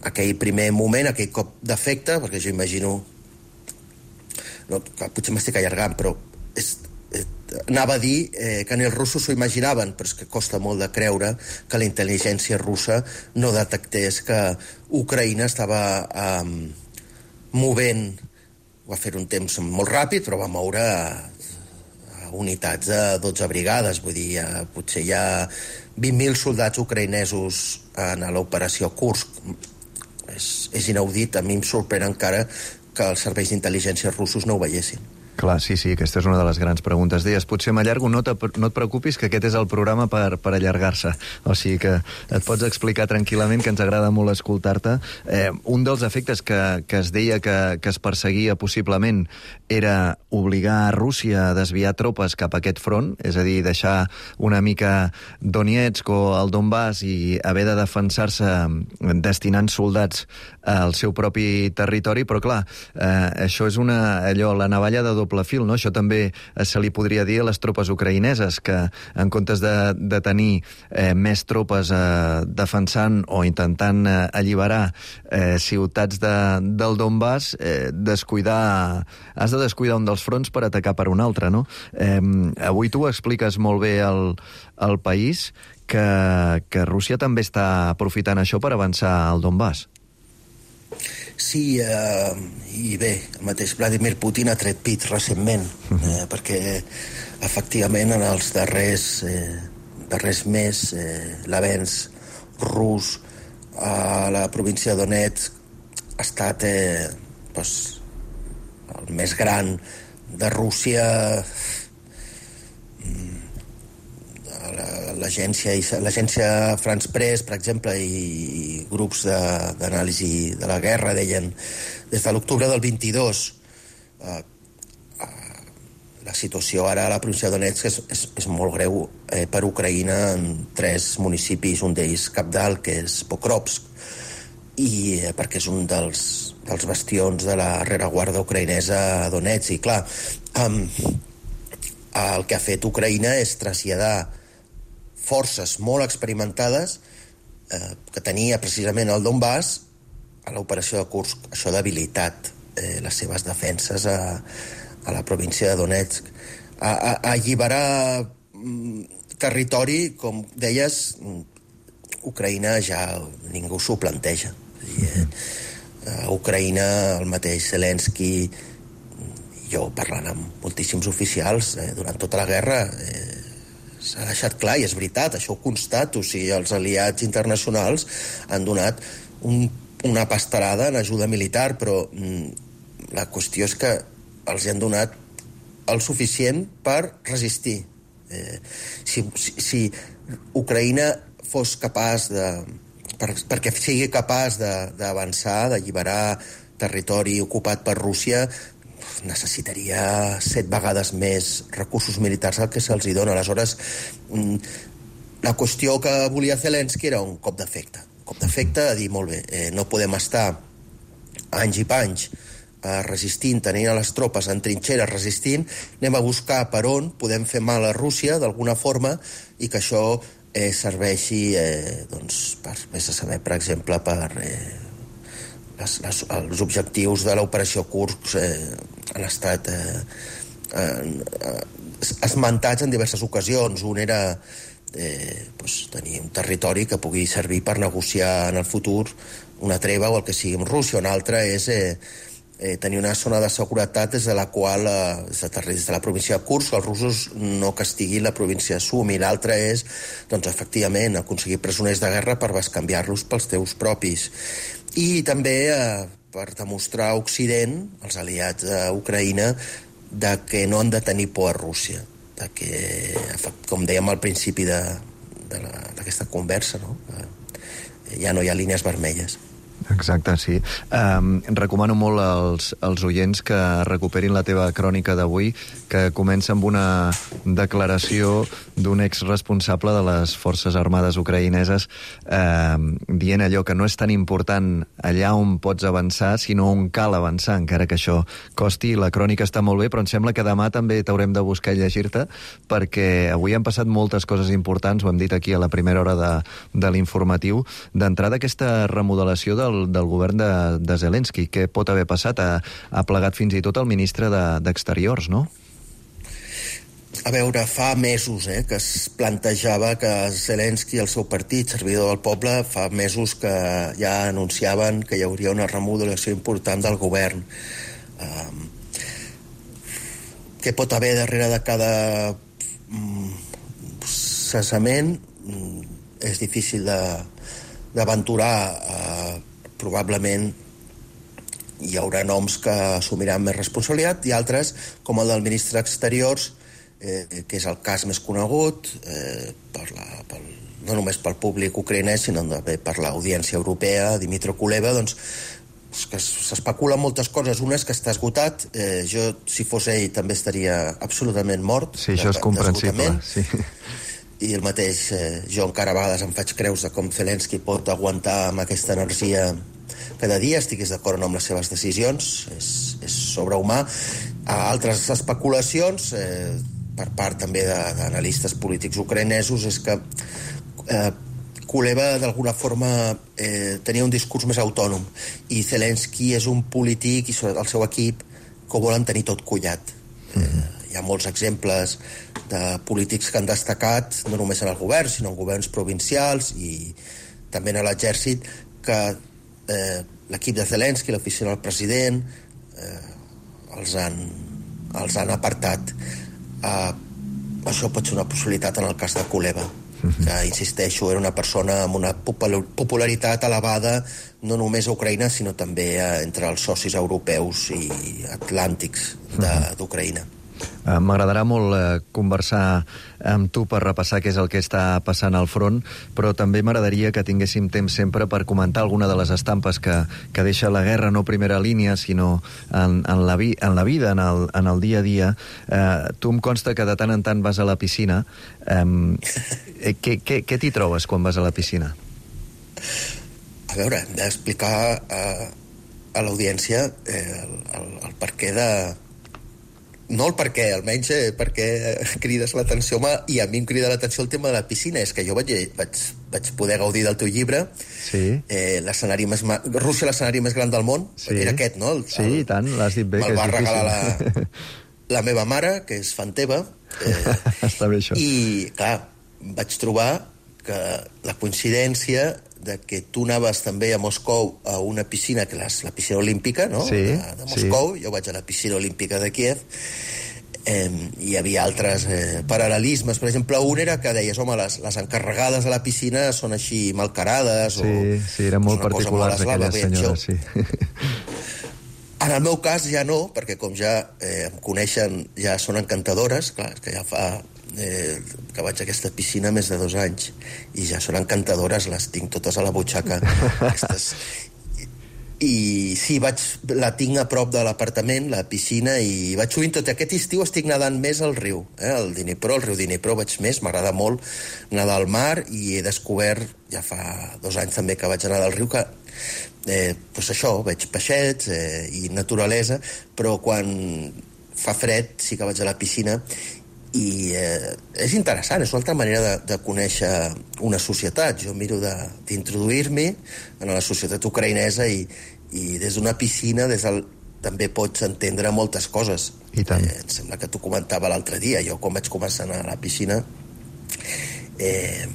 aquell primer moment, aquell cop d'efecte, perquè jo imagino... No, potser m'estic allargant, però és, eh, anava a dir eh, que ni els russos s'ho imaginaven, però és que costa molt de creure que la intel·ligència russa no detectés que Ucraïna estava eh, movent, va fer un temps molt ràpid, però va moure a, a unitats de dotze brigades, vull dir, eh, potser hi ha vint mil soldats ucraïnesos en l'operació Kursk. És, és inaudit, a mi em sorprèn encara que els serveis d'intel·ligència russos no ho veiessin. Clar, sí, sí, aquesta és una de les grans preguntes. Deies, potser m'allargo, no, no et preocupis, que aquest és el programa per, per allargar-se. O sigui que et pots explicar tranquil·lament, que ens agrada molt escoltar-te. Eh, un dels efectes que, que es deia que, que es perseguia possiblement era obligar a Rússia a desviar tropes cap a aquest front, és a dir, deixar una mica Donetsk o el Donbass i haver de defensar-se destinant soldats al seu propi territori, però clar, eh, això és una, allò, la navalla de doble fil, no? Això també se li podria dir a les tropes ucraïneses, que en comptes de, de tenir eh, més tropes eh, defensant o intentant eh, alliberar eh, ciutats de, del Donbass, eh, descuidar, has de descuidar un dels fronts per atacar per un altre, no? Eh, avui tu expliques molt bé al, al País que, que Rússia també està aprofitant això per avançar al Donbass. Sí, eh, i bé, el mateix Vladimir Putin ha tret pit recentment, eh, perquè efectivament en els darrers, eh, darrers més eh, l'avenç rus a la província de Donetsk ha estat eh, pues, el més gran de Rússia. L'agència l'agència France Press, per exemple, i grups d'anàlisi de la guerra deien des de l'octubre del vint-i-dos eh, eh, la situació ara a la província de Donetsk és, és, és molt greu eh, per Ucraïna en tres municipis, un d'ells cabdal, que és Pokrovsk, i eh, perquè és un dels, dels bastions de la rereguarda ucraïnesa a Donetsk. I clar, eh, el que ha fet Ucraïna és traslladar forces molt experimentades eh, que tenia precisament el Donbass a l'operació de Kursk. Això ha debilitat eh, les seves defenses a, a la província de Donetsk. A, a, a alliberar mm, territori, com deies, Ucraïna ja ningú s'ho planteja. Eh, a Ucraïna el mateix Zelensky, jo parlant amb moltíssims oficials eh, durant tota la guerra, eh, s'ha deixat clar, i és veritat, això ho constato, o sigui, els aliats internacionals han donat un, una pastarada en ajuda militar, però mm, la qüestió és que els han donat el suficient per resistir. Eh, si, si, si Ucraïna fos capaç de... Per, perquè sigui capaç d'avançar, d'alliberar territori ocupat per Rússia, necessitaria set vegades més recursos militars del que se'ls hi dona. Aleshores, la qüestió que volia Zelensky era un cop d'efecte. Un cop d'efecte a dir, molt bé, eh, no podem estar anys i panys eh, resistint, tenint a les tropes en trinxeres resistint, anem a buscar per on podem fer mal a Rússia d'alguna forma i que això eh, serveixi eh, doncs, per, més a saber, per exemple, per... Eh, Les, les, els objectius de l'operació Kursk eh, han estat eh, eh, esmentats en diverses ocasions. Un era eh, pues, tenir un territori que pugui servir per negociar en el futur una treva o el que sigui amb Rússia. Un altre és eh, eh, tenir una zona de seguretat des de la qual, eh, des, de, des de la província de Kursk, els russos no castiguin la província de Sumi. L'altre és, doncs, efectivament, aconseguir presoners de guerra per bescanviar-los pels teus propis. I també eh, per demostrar a Occident, els aliats d'Ucraïna, de que no han de tenir por a Rússia, de que, com dèiem al principi d'aquesta conversa, no? Ja no hi ha línies vermelles. Exacte, sí. Um, recomano molt als, als oients que recuperin la teva crònica d'avui, que comença amb una declaració d'un exresponsable de les Forces Armades ucraïneses eh, dient allò que no és tan important allà on pots avançar, sinó on cal avançar, encara que això costi. La crònica està molt bé, però em sembla que demà també t'haurem de buscar i llegir-te, perquè avui han passat moltes coses importants, ho hem dit aquí a la primera hora de, de l'informatiu, d'entrada aquesta remodelació del del, del govern de, de Zelensky. Què pot haver passat? Ha, ha plegat fins i tot el ministre d'Exteriors, de, no? A veure, fa mesos eh, que es plantejava que Zelensky i el seu partit, Servidor del Poble, fa mesos que ja anunciaven que hi hauria una remodelació important del govern. Um, què pot haver darrere de cada um, cessament? Um, és difícil d'aventurar. Uh, probablement hi haurà noms que assumiran més responsabilitat i altres, com el del ministre d'Exteriors, Eh, que és el cas més conegut eh, per la, per, no només pel públic ucraïnès sinó també per l'audiència europea, Dmytro Kuleba, doncs que s'especulen moltes coses. Una és que està esgotat, eh, jo si fos ell també estaria absolutament mort. Sí, això és comprensible, sí. I el mateix, eh, jo encara a vegades em faig creus de com Zelensky pot aguantar amb aquesta energia cada dia, estigués d'acord o no amb les seves decisions, és, és sobrehumà. A altres especulacions eh, per part també d'analistes polítics ucraïnesos és que eh, Kuleba d'alguna forma eh, tenia un discurs més autònom i Zelensky és un polític i el seu equip que ho volen tenir tot collat. Eh, hi ha molts exemples de polítics que han destacat no només en el govern sinó en governs provincials i també en l'exèrcit que eh, l'equip de Zelensky, l'oficina del president eh, els han, els han apartat. Uh, això pot ser una possibilitat en el cas de Kuleba, que, insisteixo, era una persona amb una popularitat elevada no només a Ucraïna, sinó també uh, entre els socis europeus i atlàntics d'Ucraïna. Uh, M'agradarà molt uh, conversar amb tu per repassar què és el que està passant al front, però també m'agradaria que tinguéssim temps sempre per comentar alguna de les estampes que, que deixa la guerra, no primera línia, sinó en, en, la, vi, en la vida, en el, en el dia a dia. Uh, tu em consta que de tant en tant vas a la piscina. Um, què què, què t'hi trobes quan vas a la piscina? A veure, hem d'explicar a, a l'audiència eh, el, el, el perquè de... No el per què, almenys eh, perquè crides l'atenció, home, i a mi em crida l'atenció el tema de la piscina, és que jo vaig, vaig, vaig poder gaudir del teu llibre, sí. eh, l'escenari més... Rússia, l'escenari més gran del món, sí. Era aquest, no? El, sí, i tant, l'has dit bé, que és difícil. Me'l va regalar la, la meva mare, que és fan teva, eh, està bé això. I, clar, vaig trobar que la coincidència de que tu anaves també a Moscou a una piscina, que és la piscina olímpica, no? Sí, de, de Moscou, sí. Jo vaig a la piscina olímpica de Kiev, eh, hi havia altres eh, paral·lelismes. Per exemple, un era que deies, home, les, les encarregades de la piscina són així malcarades, sí, o sí, eren molt particulars aquelles senyores, sí. En el meu cas ja no, perquè com ja eh, em coneixen, ja són encantadores, clar, que ja fa eh, que vaig a aquesta piscina més de dos anys i ja són encantadores, les tinc totes a la butxaca aquestes. I, i sí, vaig, la tinc a prop de l'apartament, la piscina, i vaig sovint, tot aquest estiu estic nedant més al riu, eh, el Dnipro, el riu Dnipro vaig més, m'agrada molt nedar al mar, i he descobert, ja fa dos anys també que vaig anar al riu, que eh, doncs això, veig peixets eh, i naturalesa, però quan fa fred sí que vaig a la piscina. I eh, és interessant, és una altra manera de, de conèixer una societat. Jo miro d'introduir-me en la societat ucraïnesa i, i des d'una piscina des del, també pots entendre moltes coses. I tant. Eh, em sembla que t'ho comentava l'altre dia. Jo quan vaig començar a anar a la piscina eh,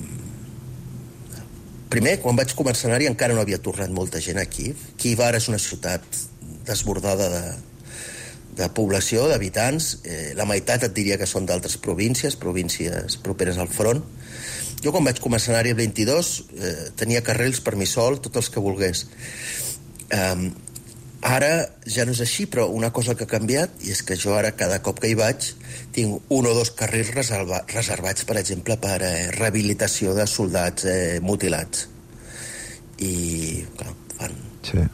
primer, quan vaig començar a anar-hi encara no havia tornat molta gent a Kíev. Kíev ara és una ciutat desbordada de de població, d'habitants, eh, la meitat et diria que són d'altres províncies, províncies properes al front. Jo quan vaig començar a anar-hi el vint-i-dos eh, tenia carrils per mi sol, tots els que volgués. Eh, ara ja no és així, però una cosa que ha canviat, i és que jo ara cada cop que hi vaig tinc un o dos carrils reserva, reservats, per exemple, per eh, rehabilitació de soldats eh, mutilats. I, clar, fan... Sí.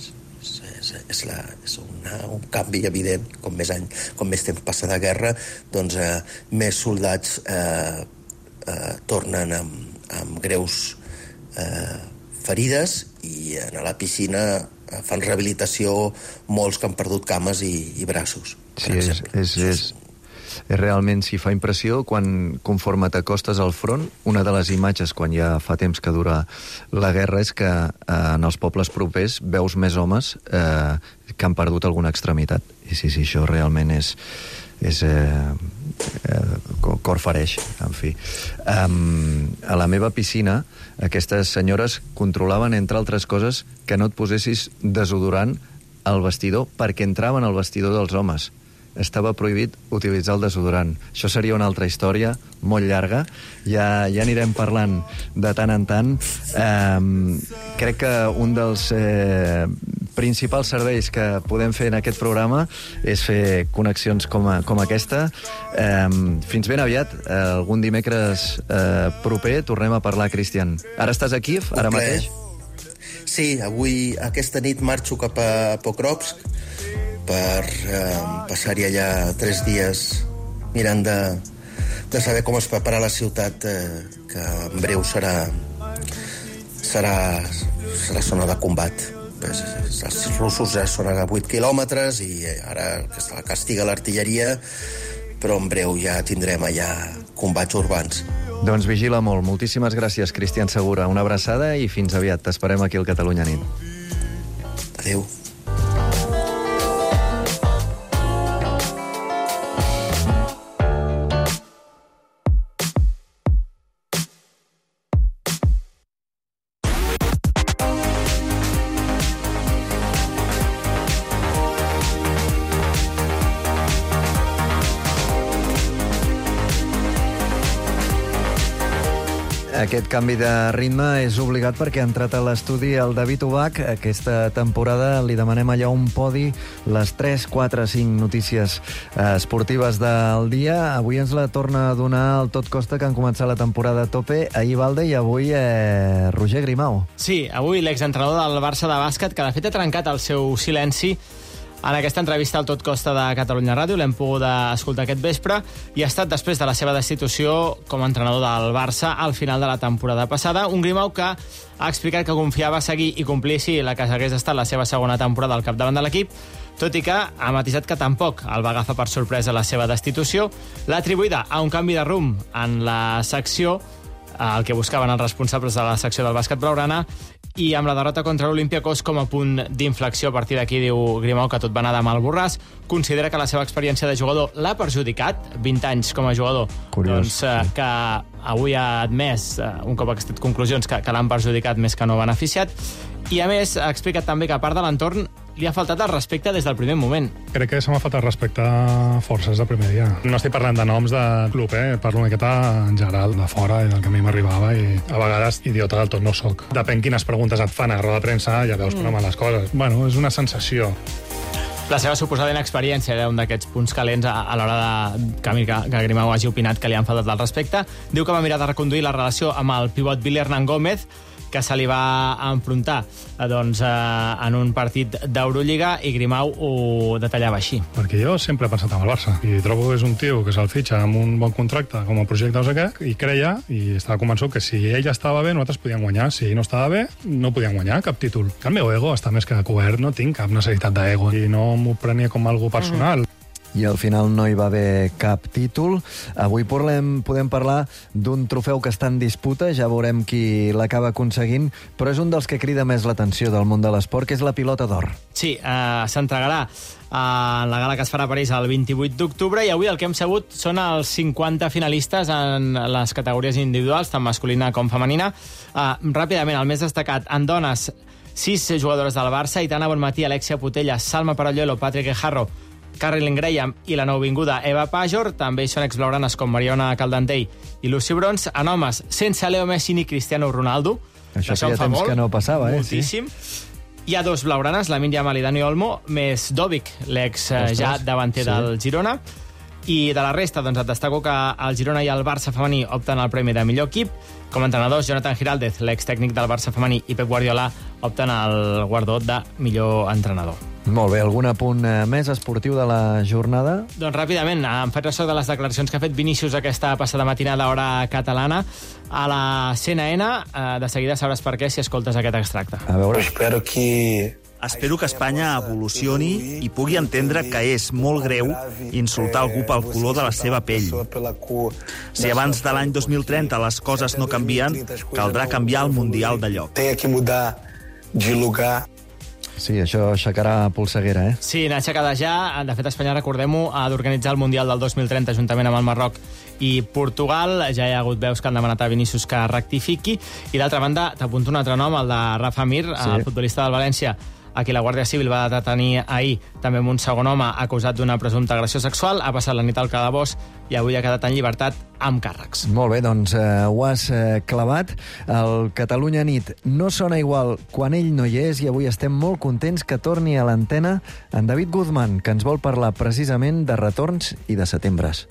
és, la, és una, un canvi evident, com més, any, com més temps passa de guerra, doncs eh, més soldats eh, eh, tornen amb, amb greus eh, ferides, i a la piscina eh, fan rehabilitació molts que han perdut cames i, i braços. Sí, és, és, és, realment s'hi fa impressió quan, conforme t'acostes al front, una de les imatges, quan ja fa temps que dura la guerra, és que eh, en els pobles propers veus més homes eh, que han perdut alguna extremitat. I sí, sí, això realment és... és eh, eh, cor fereix, en fi. Um, a la meva piscina, aquestes senyores controlaven, entre altres coses, que no et posessis desodorant al vestidor, perquè entraven al vestidor dels homes. Estava prohibit utilitzar el desodorant. Això seria una altra història, molt llarga. Ja, ja anirem parlant de tant en tant. Um, crec que un dels eh, principals serveis que podem fer en aquest programa és fer connexions com, a, com aquesta. Um, fins ben aviat, eh, algun dimecres eh, proper, tornem a parlar, Cristian. Ara estàs a Kíev, ara mateix? Sí, avui, aquesta nit, marxo cap a Pokrovsk per eh, passar-hi allà tres dies mirant de, de saber com es prepara la ciutat, eh, que en breu serà, serà, serà zona de combat. Pues, els russos ja són a vuit quilòmetres i ara la castiga l'artilleria, però en breu ja tindrem allà combats urbans. Doncs vigila molt. Moltíssimes gràcies, Cristian Segura. Una abraçada i fins aviat. T'esperem aquí al Catalunya Nit. Adéu. Aquest canvi de ritme és obligat perquè ha entrat a l'estudi el David Ubach. Aquesta temporada li demanem allà un podi, les tres, quatre, cinc notícies eh, esportives del dia. Avui ens la torna a donar el Tot Costa, que han començat la temporada a tope. Ahir Valde i avui eh, Roger Grimau. Sí, avui l'exentrenador del Barça de bàsquet, que de fet ha trencat el seu silenci en aquesta entrevista al Tot Costa de Catalunya Ràdio. L'hem pogut escoltar aquest vespre i ha estat després de la seva destitució com a entrenador del Barça al final de la temporada passada. Un Grimau que ha explicat que confiava a seguir i complir si la que hagués estat la seva segona temporada al capdavant de l'equip, tot i que ha matisat que tampoc el va agafar per sorpresa la seva destitució. L'ha atribuïda a un canvi de rumb en la secció, el que buscaven els responsables de la secció del bàsquet blaugrana, i amb la derrota contra l'Olympiacos com a punt d'inflexió. A partir d'aquí diu Grimau que tot va anar de mal borràs. Considera que la seva experiència de jugador l'ha perjudicat, vint anys com a jugador. Curiós, doncs, eh, sí. Que avui ha admès, eh, un cop aquestes conclusions, que, que l'han perjudicat més que no beneficiat. I a més ha explicat també que a part de l'entorn li ha faltat el respecte des del primer moment. Crec que se m'ha faltat respecte forces de primer dia. No estic parlant de noms de club, eh? Parlo una miqueta en general, de fora, i del que a mi m'arribava, i a vegades idiota del tot no soc. Depèn quines preguntes et fan a roda de premsa, ja veus per mm. les coses. Bueno, és una sensació. La seva suposada inexperiència era un d'aquests punts calents a, a l'hora de que, que, que Grimau hagi opinat que li han faltat el respecte. Diu que va mirar de reconduir la relació amb el pivot Billy Hernán Gómez, que se li va enfrontar doncs, eh, en un partit d'Eurolliga, i Grimau ho detallava així. Perquè jo sempre he pensat en el Barça i trobo que és un tio que se'l fitxa amb un bon contracte com a projecte no sé què, i creia i estava convençut que si ell estava bé nosaltres podíem guanyar, si ell no estava bé no podíem guanyar cap títol. Que el meu ego està més que cobert, no tinc cap necessitat d'ego i no m'ho prenia com algo personal. Mm. I al final no hi va haver cap títol. Avui podem, podem parlar d'un trofeu que està en disputa, ja veurem qui l'acaba aconseguint, però és un dels que crida més l'atenció del món de l'esport, que és la pilota d'or. Sí, eh, s'entregarà en la gala que es farà a París el vint-i-vuit d'octubre, i avui el que hem sabut són els cinquanta finalistes en les categories individuals, tant masculina com femenina. Eh, ràpidament, el més destacat en dones, sis jugadores del Barça: Aitana Bonmatí, Alexia Putellas, Salma Paralluelo, Patrick Guijarro, Carolyn Graham i la nouvinguda Eva Pajor. També hi són exblaugranes com Mariona Caldentell i Lucy Bronze. En homes, sense Leo Messi ni Cristiano Ronaldo. Això feia temps que no passava, eh? Moltíssim. Sí. Hi ha dos blaugranes, la Míriam Mal i Dani Olmo, més Dovic, l'ex ja davanter sí. del Girona. I de la resta, doncs, et destaco que el Girona i el Barça femení opten al premi de millor equip. Com a entrenadors, Jonathan Giraldez, l'ex-tècnic del Barça femení, i Pep Guardiola opten al guardó de millor entrenador. Molt bé, algun apunt més esportiu de la jornada? Doncs ràpidament, em faig ressò de les declaracions que ha fet Vinícius aquesta passada matinada a hora catalana a la C N N. De seguida sabràs per què si escoltes aquest extracte. A veure. Espero que espero que Espanya evolucioni i pugui entendre que és molt greu insultar algú pel color de la seva pell. Si abans de l'any dos mil trenta les coses no canvien, caldrà canviar el Mundial de lloc. Tem que mudar de lugar. Sí, això aixecarà polseguera, eh? Sí, n'ha aixecada ja. De fet, Espanya, recordem-ho, ha d'organitzar el Mundial del dos mil trenta juntament amb el Marroc i Portugal. Ja hi ha hagut veus que han demanat a Vinícius que rectifiqui. I d'altra banda, t'apunto un altre nom, el de Rafa Mir, sí. El futbolista del València, a qui la Guàrdia Civil va detenir ahir, també amb un segon home acusat d'una presumpta agressió sexual. Ha passat la nit al calabós i avui ha quedat en llibertat amb càrrecs. Molt bé, doncs eh, ho has eh, clavat. El Catalunya Nit no sona igual quan ell no hi és i avui estem molt contents que torni a l'antena en David Guzmán, que ens vol parlar precisament de retorns i de setembres.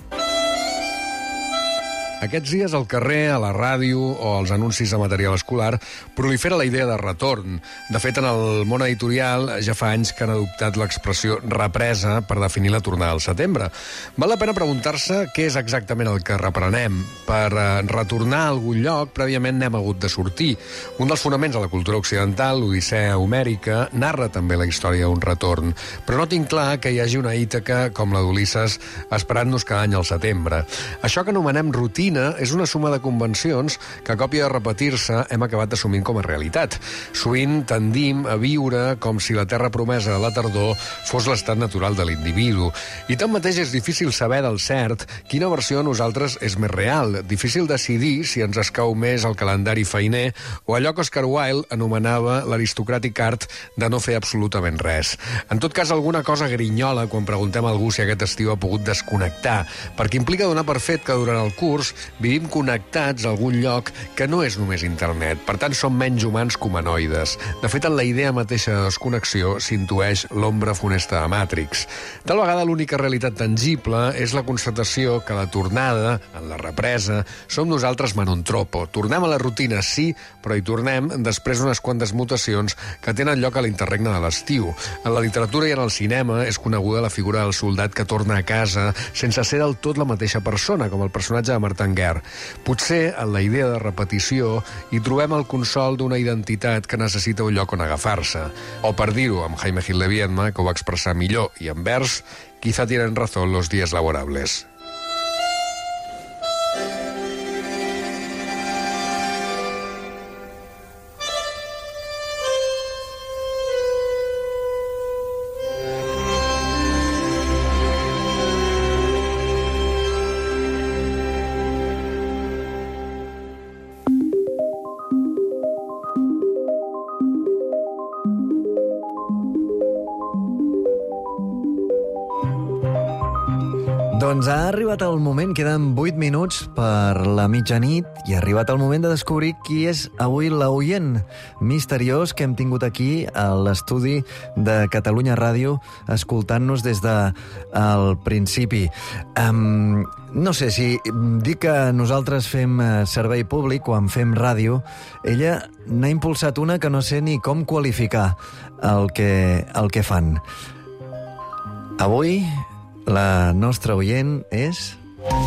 Aquests dies al carrer, a la ràdio o als anuncis de material escolar prolifera la idea de retorn. De fet, en el món editorial ja fa anys que han adoptat l'expressió represa per definir la tornada al setembre. Val la pena preguntar-se què és exactament el que reprenem. Per eh, retornar a algun lloc, prèviament n'hem hagut de sortir. Un dels fonaments de la cultura occidental, l'Odissea homèrica, narra també la història d'un retorn. Però no tinc clar que hi hagi una Ítaca com la d'Ulisses esperant-nos cada any al setembre. Això que anomenem rutina és una suma de convencions que, a còpia de repetir-se, hem acabat assumint com a realitat. Sovint tendim a viure com si la terra promesa de la tardor fos l'estat natural de l'individu. I tanmateix és difícil saber del cert quina versió a nosaltres és més real. Difícil decidir si ens escau més el calendari feiner o allò que Oscar Wilde anomenava l'aristocràtic art de no fer absolutament res. En tot cas, alguna cosa grinyola quan preguntem a algú si aquest estiu ha pogut desconnectar, perquè implica donar per fet que durant el curs vivim connectats a algun lloc que no és només internet. Per tant, som menys humans que humanoides. De fet, en la idea mateixa de desconnexió s'intueix l'ombra funesta de Matrix. Tal vegada l'única realitat tangible és la constatació que la tornada, en la represa, som nosaltres manontropo. Tornem a la rutina, sí, però hi tornem després d'unes quantes mutacions que tenen lloc a l'interregne de l'estiu. En la literatura i en el cinema és coneguda la figura del soldat que torna a casa sense ser del tot la mateixa persona, com el personatge de Martin Guerre. Potser, en la idea de repetició, hi trobem el consol d'una identitat que necessita un lloc on agafar-se. O, per dir-ho amb Jaime Gil de Viedma, que ho va expressar millor i en vers, quizá tienen razón los días laborables. Doncs ha arribat el moment, queden vuit minuts per la mitjanit i ha arribat el moment de descobrir qui és avui l'oient misteriós que hem tingut aquí a l'estudi de Catalunya Ràdio escoltant-nos des del principi. Um, no sé, si dic que nosaltres fem servei públic quan fem ràdio, ella n'ha impulsat una que no sé ni com qualificar el que, el que fan. Avui la nostra oient és...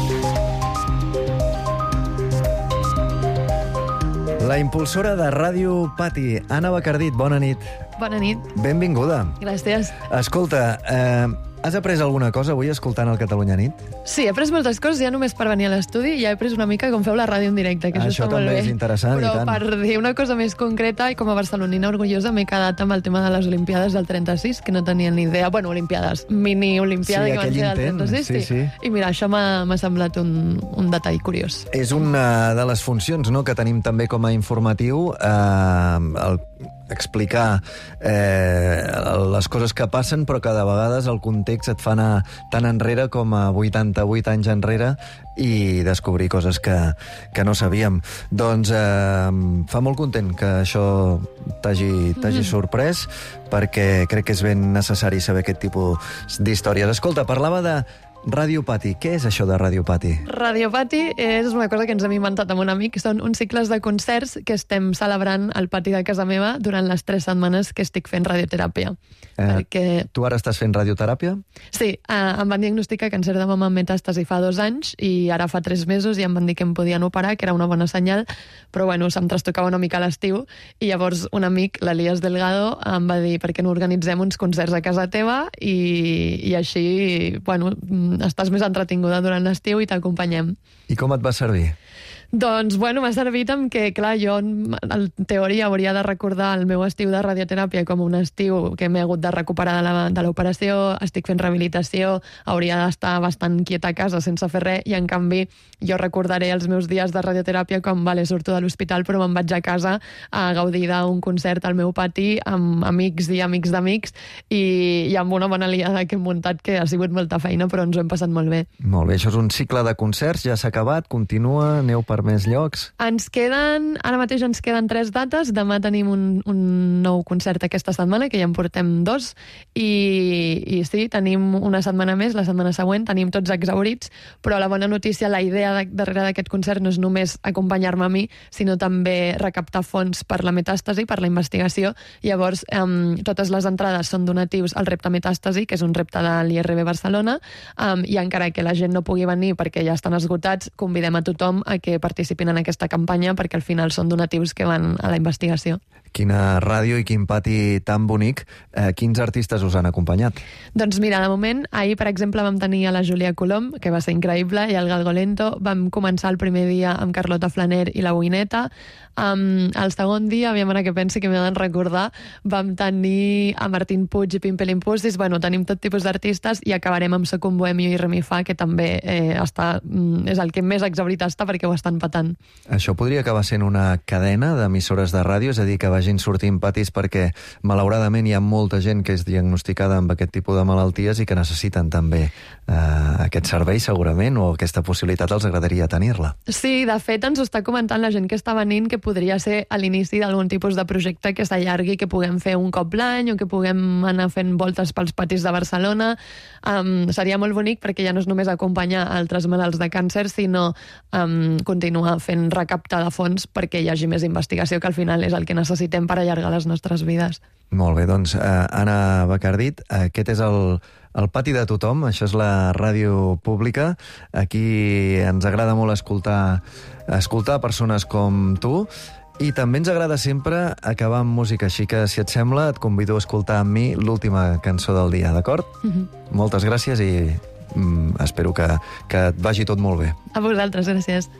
la impulsora de Ràdio Pati, Anna Bacardit. Bona nit. Bona nit. Benvinguda. Gràcies. Escolta, eh, has après alguna cosa avui escoltant el Catalunya Nit? Sí, he après moltes coses ja només per venir a l'estudi i ja he après una mica com feu la ràdio en directe, que això, això està molt bé. Això també és interessant, però i tant. per dir una cosa més concreta, i com a barcelonina orgullosa, m'he quedat amb el tema de les Olimpiades del trenta-sis, que no tenia ni idea. Bueno, Olimpiades, mini-Olimpiada sí, que van ser del intent, trenta-sis. sí, sí. I mira, això m'ha semblat un, un detall curiós. És una de les funcions, no?, que tenim també com a informatiu, eh, el explicar eh, les coses que passen, però que de vegades el context et fa anar tan enrere com a vuitanta-vuit anys enrere i descobrir coses que, que no sabíem. Doncs eh, fa molt content que això t'hagi t'hagi mm. sorprès, perquè crec que és ben necessari saber aquest tipus d'històries. Escolta, parlava de Radio Pati. Què és això de Radio Pati? Radio Pati és una cosa que ens hem inventat amb un amic. Són uns cicles de concerts que estem celebrant al pati de casa meva durant les tres setmanes que estic fent radioteràpia. Eh, perquè... Tu ara estàs fent radioteràpia? Sí, eh, em van diagnosticar càncer de mama amb metàstasi fa dos anys i ara fa tres mesos i em van dir que em podien operar, que era una bona senyal, però bueno, se'm trastocava una mica a l'estiu i llavors un amic, l'Elias Delgado, em va dir per què no organitzem uns concerts a casa teva i, i així, bueno, estàs més entretinguda durant l'estiu i t'acompanyem. I com et va servir? Doncs, bueno, m'ha servit amb que, clar, jo en teoria hauria de recordar el meu estiu de radioteràpia com un estiu que m'he hagut de recuperar de l'operació, estic fent rehabilitació, hauria d'estar bastant quieta a casa sense fer res, i en canvi jo recordaré els meus dies de radioteràpia com, vale, surto de l'hospital però me'n vaig a casa a gaudir d'un concert al meu pati amb amics i amics d'amics i, i amb una bona liada que hem muntat que ha sigut molta feina però ens ho hem passat molt bé. Molt bé, això és un cicle de concerts, ja s'ha acabat, continua, aneu per més llocs? Ens queden, ara mateix ens queden tres dates, demà tenim un, un nou concert aquesta setmana, que ja en portem dos, i, i sí, tenim una setmana més, la setmana següent, tenim tots exhaurits, però la bona notícia, la idea de, darrere d'aquest concert no és només acompanyar-me a mi, sinó també recaptar fons per la metàstasi, per la investigació. Llavors, um, totes les entrades són donatius al repte metàstasi, que és un repte de l'I R B Barcelona, um, i encara que la gent no pugui venir perquè ja estan esgotats, convidem a tothom a que participin en aquesta campanya perquè al final són donatius que van a la investigació. Quina ràdio i quin pati tan bonic. Eh, quins artistes us han acompanyat? Doncs mira, de moment, ahir, per exemple, vam tenir a la Júlia Colom, que va ser increïble, i el Galgolento. Vam començar el primer dia amb Carlota Flaner i la Boineta. Um, el segon dia, aviam ara que pensi que m'he de recordar, vam tenir a Martín Puig i Pimpelimpussis. Bueno, tenim tot tipus d'artistes i acabarem amb Soc un bohemio i Remifà, que també eh, està, és el que més exhaurit està perquè ho estan patant. Això podria acabar sent una cadena d'emissores de ràdio, és a dir, que vagin sortint patis perquè, malauradament, hi ha molta gent que és diagnosticada amb aquest tipus de malalties i que necessiten també eh, aquest servei, segurament, o aquesta possibilitat els agradaria tenir-la. Sí, de fet, ens ho està comentant la gent que està venint, que podria ser a l'inici d'algun tipus de projecte que s'allargui, que puguem fer un cop l'any o que puguem anar fent voltes pels patis de Barcelona. Um, seria molt bonic perquè ja no és només acompanyar altres malalts de càncer, sinó um, continuar fent recaptar de fons perquè hi hagi més investigació, que al final és el que necessitem per allargar les nostres vides. Molt bé, doncs, eh, Anna Bacardit, aquest és el, el pati de tothom, això és la ràdio pública. Aquí ens agrada molt escoltar, escoltar persones com tu, i també ens agrada sempre acabar amb música, així que, si et sembla, et convido a escoltar amb mi l'última cançó del dia, d'acord? Mm-hmm. Moltes gràcies i mm, espero que, que et vagi tot molt bé. A vosaltres, gràcies.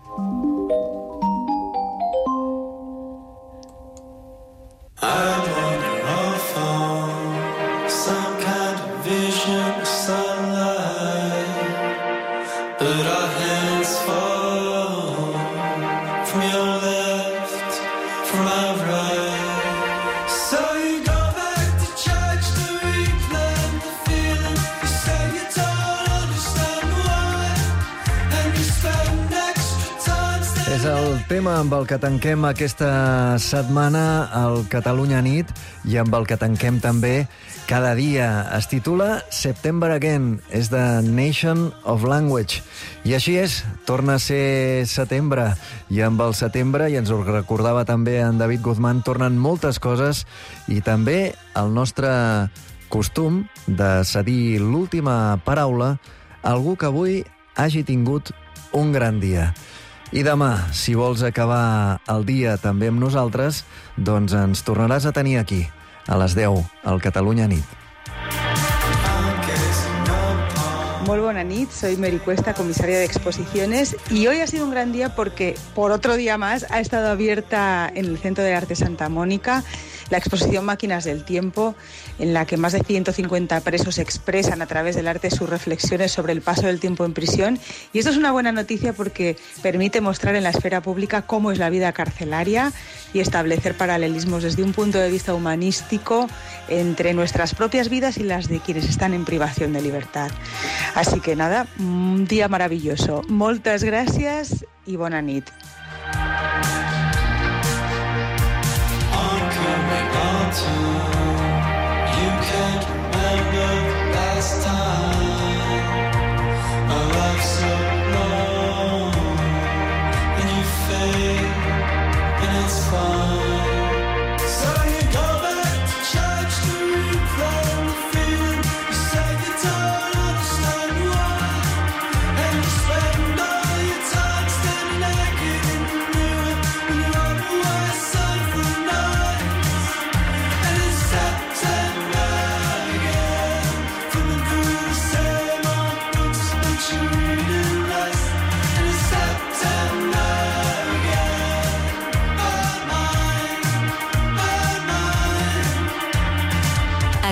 I wander off on some kind of vision of sunlight, but our hands fall from your left, from my right. So you go back to church to replant the feeling. You say you don't understand why, and you spend extra time staying. És el tema amb el que tanquem aquesta setmana al Catalunya Nit i amb el que tanquem també cada dia. Es titula September Again, és de Nation of Language. I així és, torna a ser setembre, i amb el setembre, i ens ho recordava també en David Guzmán, tornen moltes coses, i també el nostre costum de cedir l'última paraula a algú que avui hagi tingut un gran dia. I demà, si vols acabar el dia també amb nosaltres, doncs ens tornaràs a tenir aquí, a les deu, al Catalunya Nit. Muy buena nit, soy Mary Cuesta, comisaria de exposiciones, y hoy ha sido un gran día porque por otro día más ha estado abierta en el Centro de Arte Santa Mónica la exposición Máquinas del Tiempo, en la que más de ciento cincuenta presos expresan a través del arte sus reflexiones sobre el paso del tiempo en prisión. Y esto es una buena noticia porque permite mostrar en la esfera pública cómo es la vida carcelaria y establecer paralelismos desde un punto de vista humanístico entre nuestras propias vidas y las de quienes están en privación de libertad. Así que nada, un día maravilloso. Moltes gràcies i bona nit. You can't remember the last time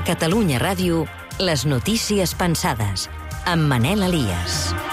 A Catalunya Ràdio, les notícies pensades, amb Manel Elias.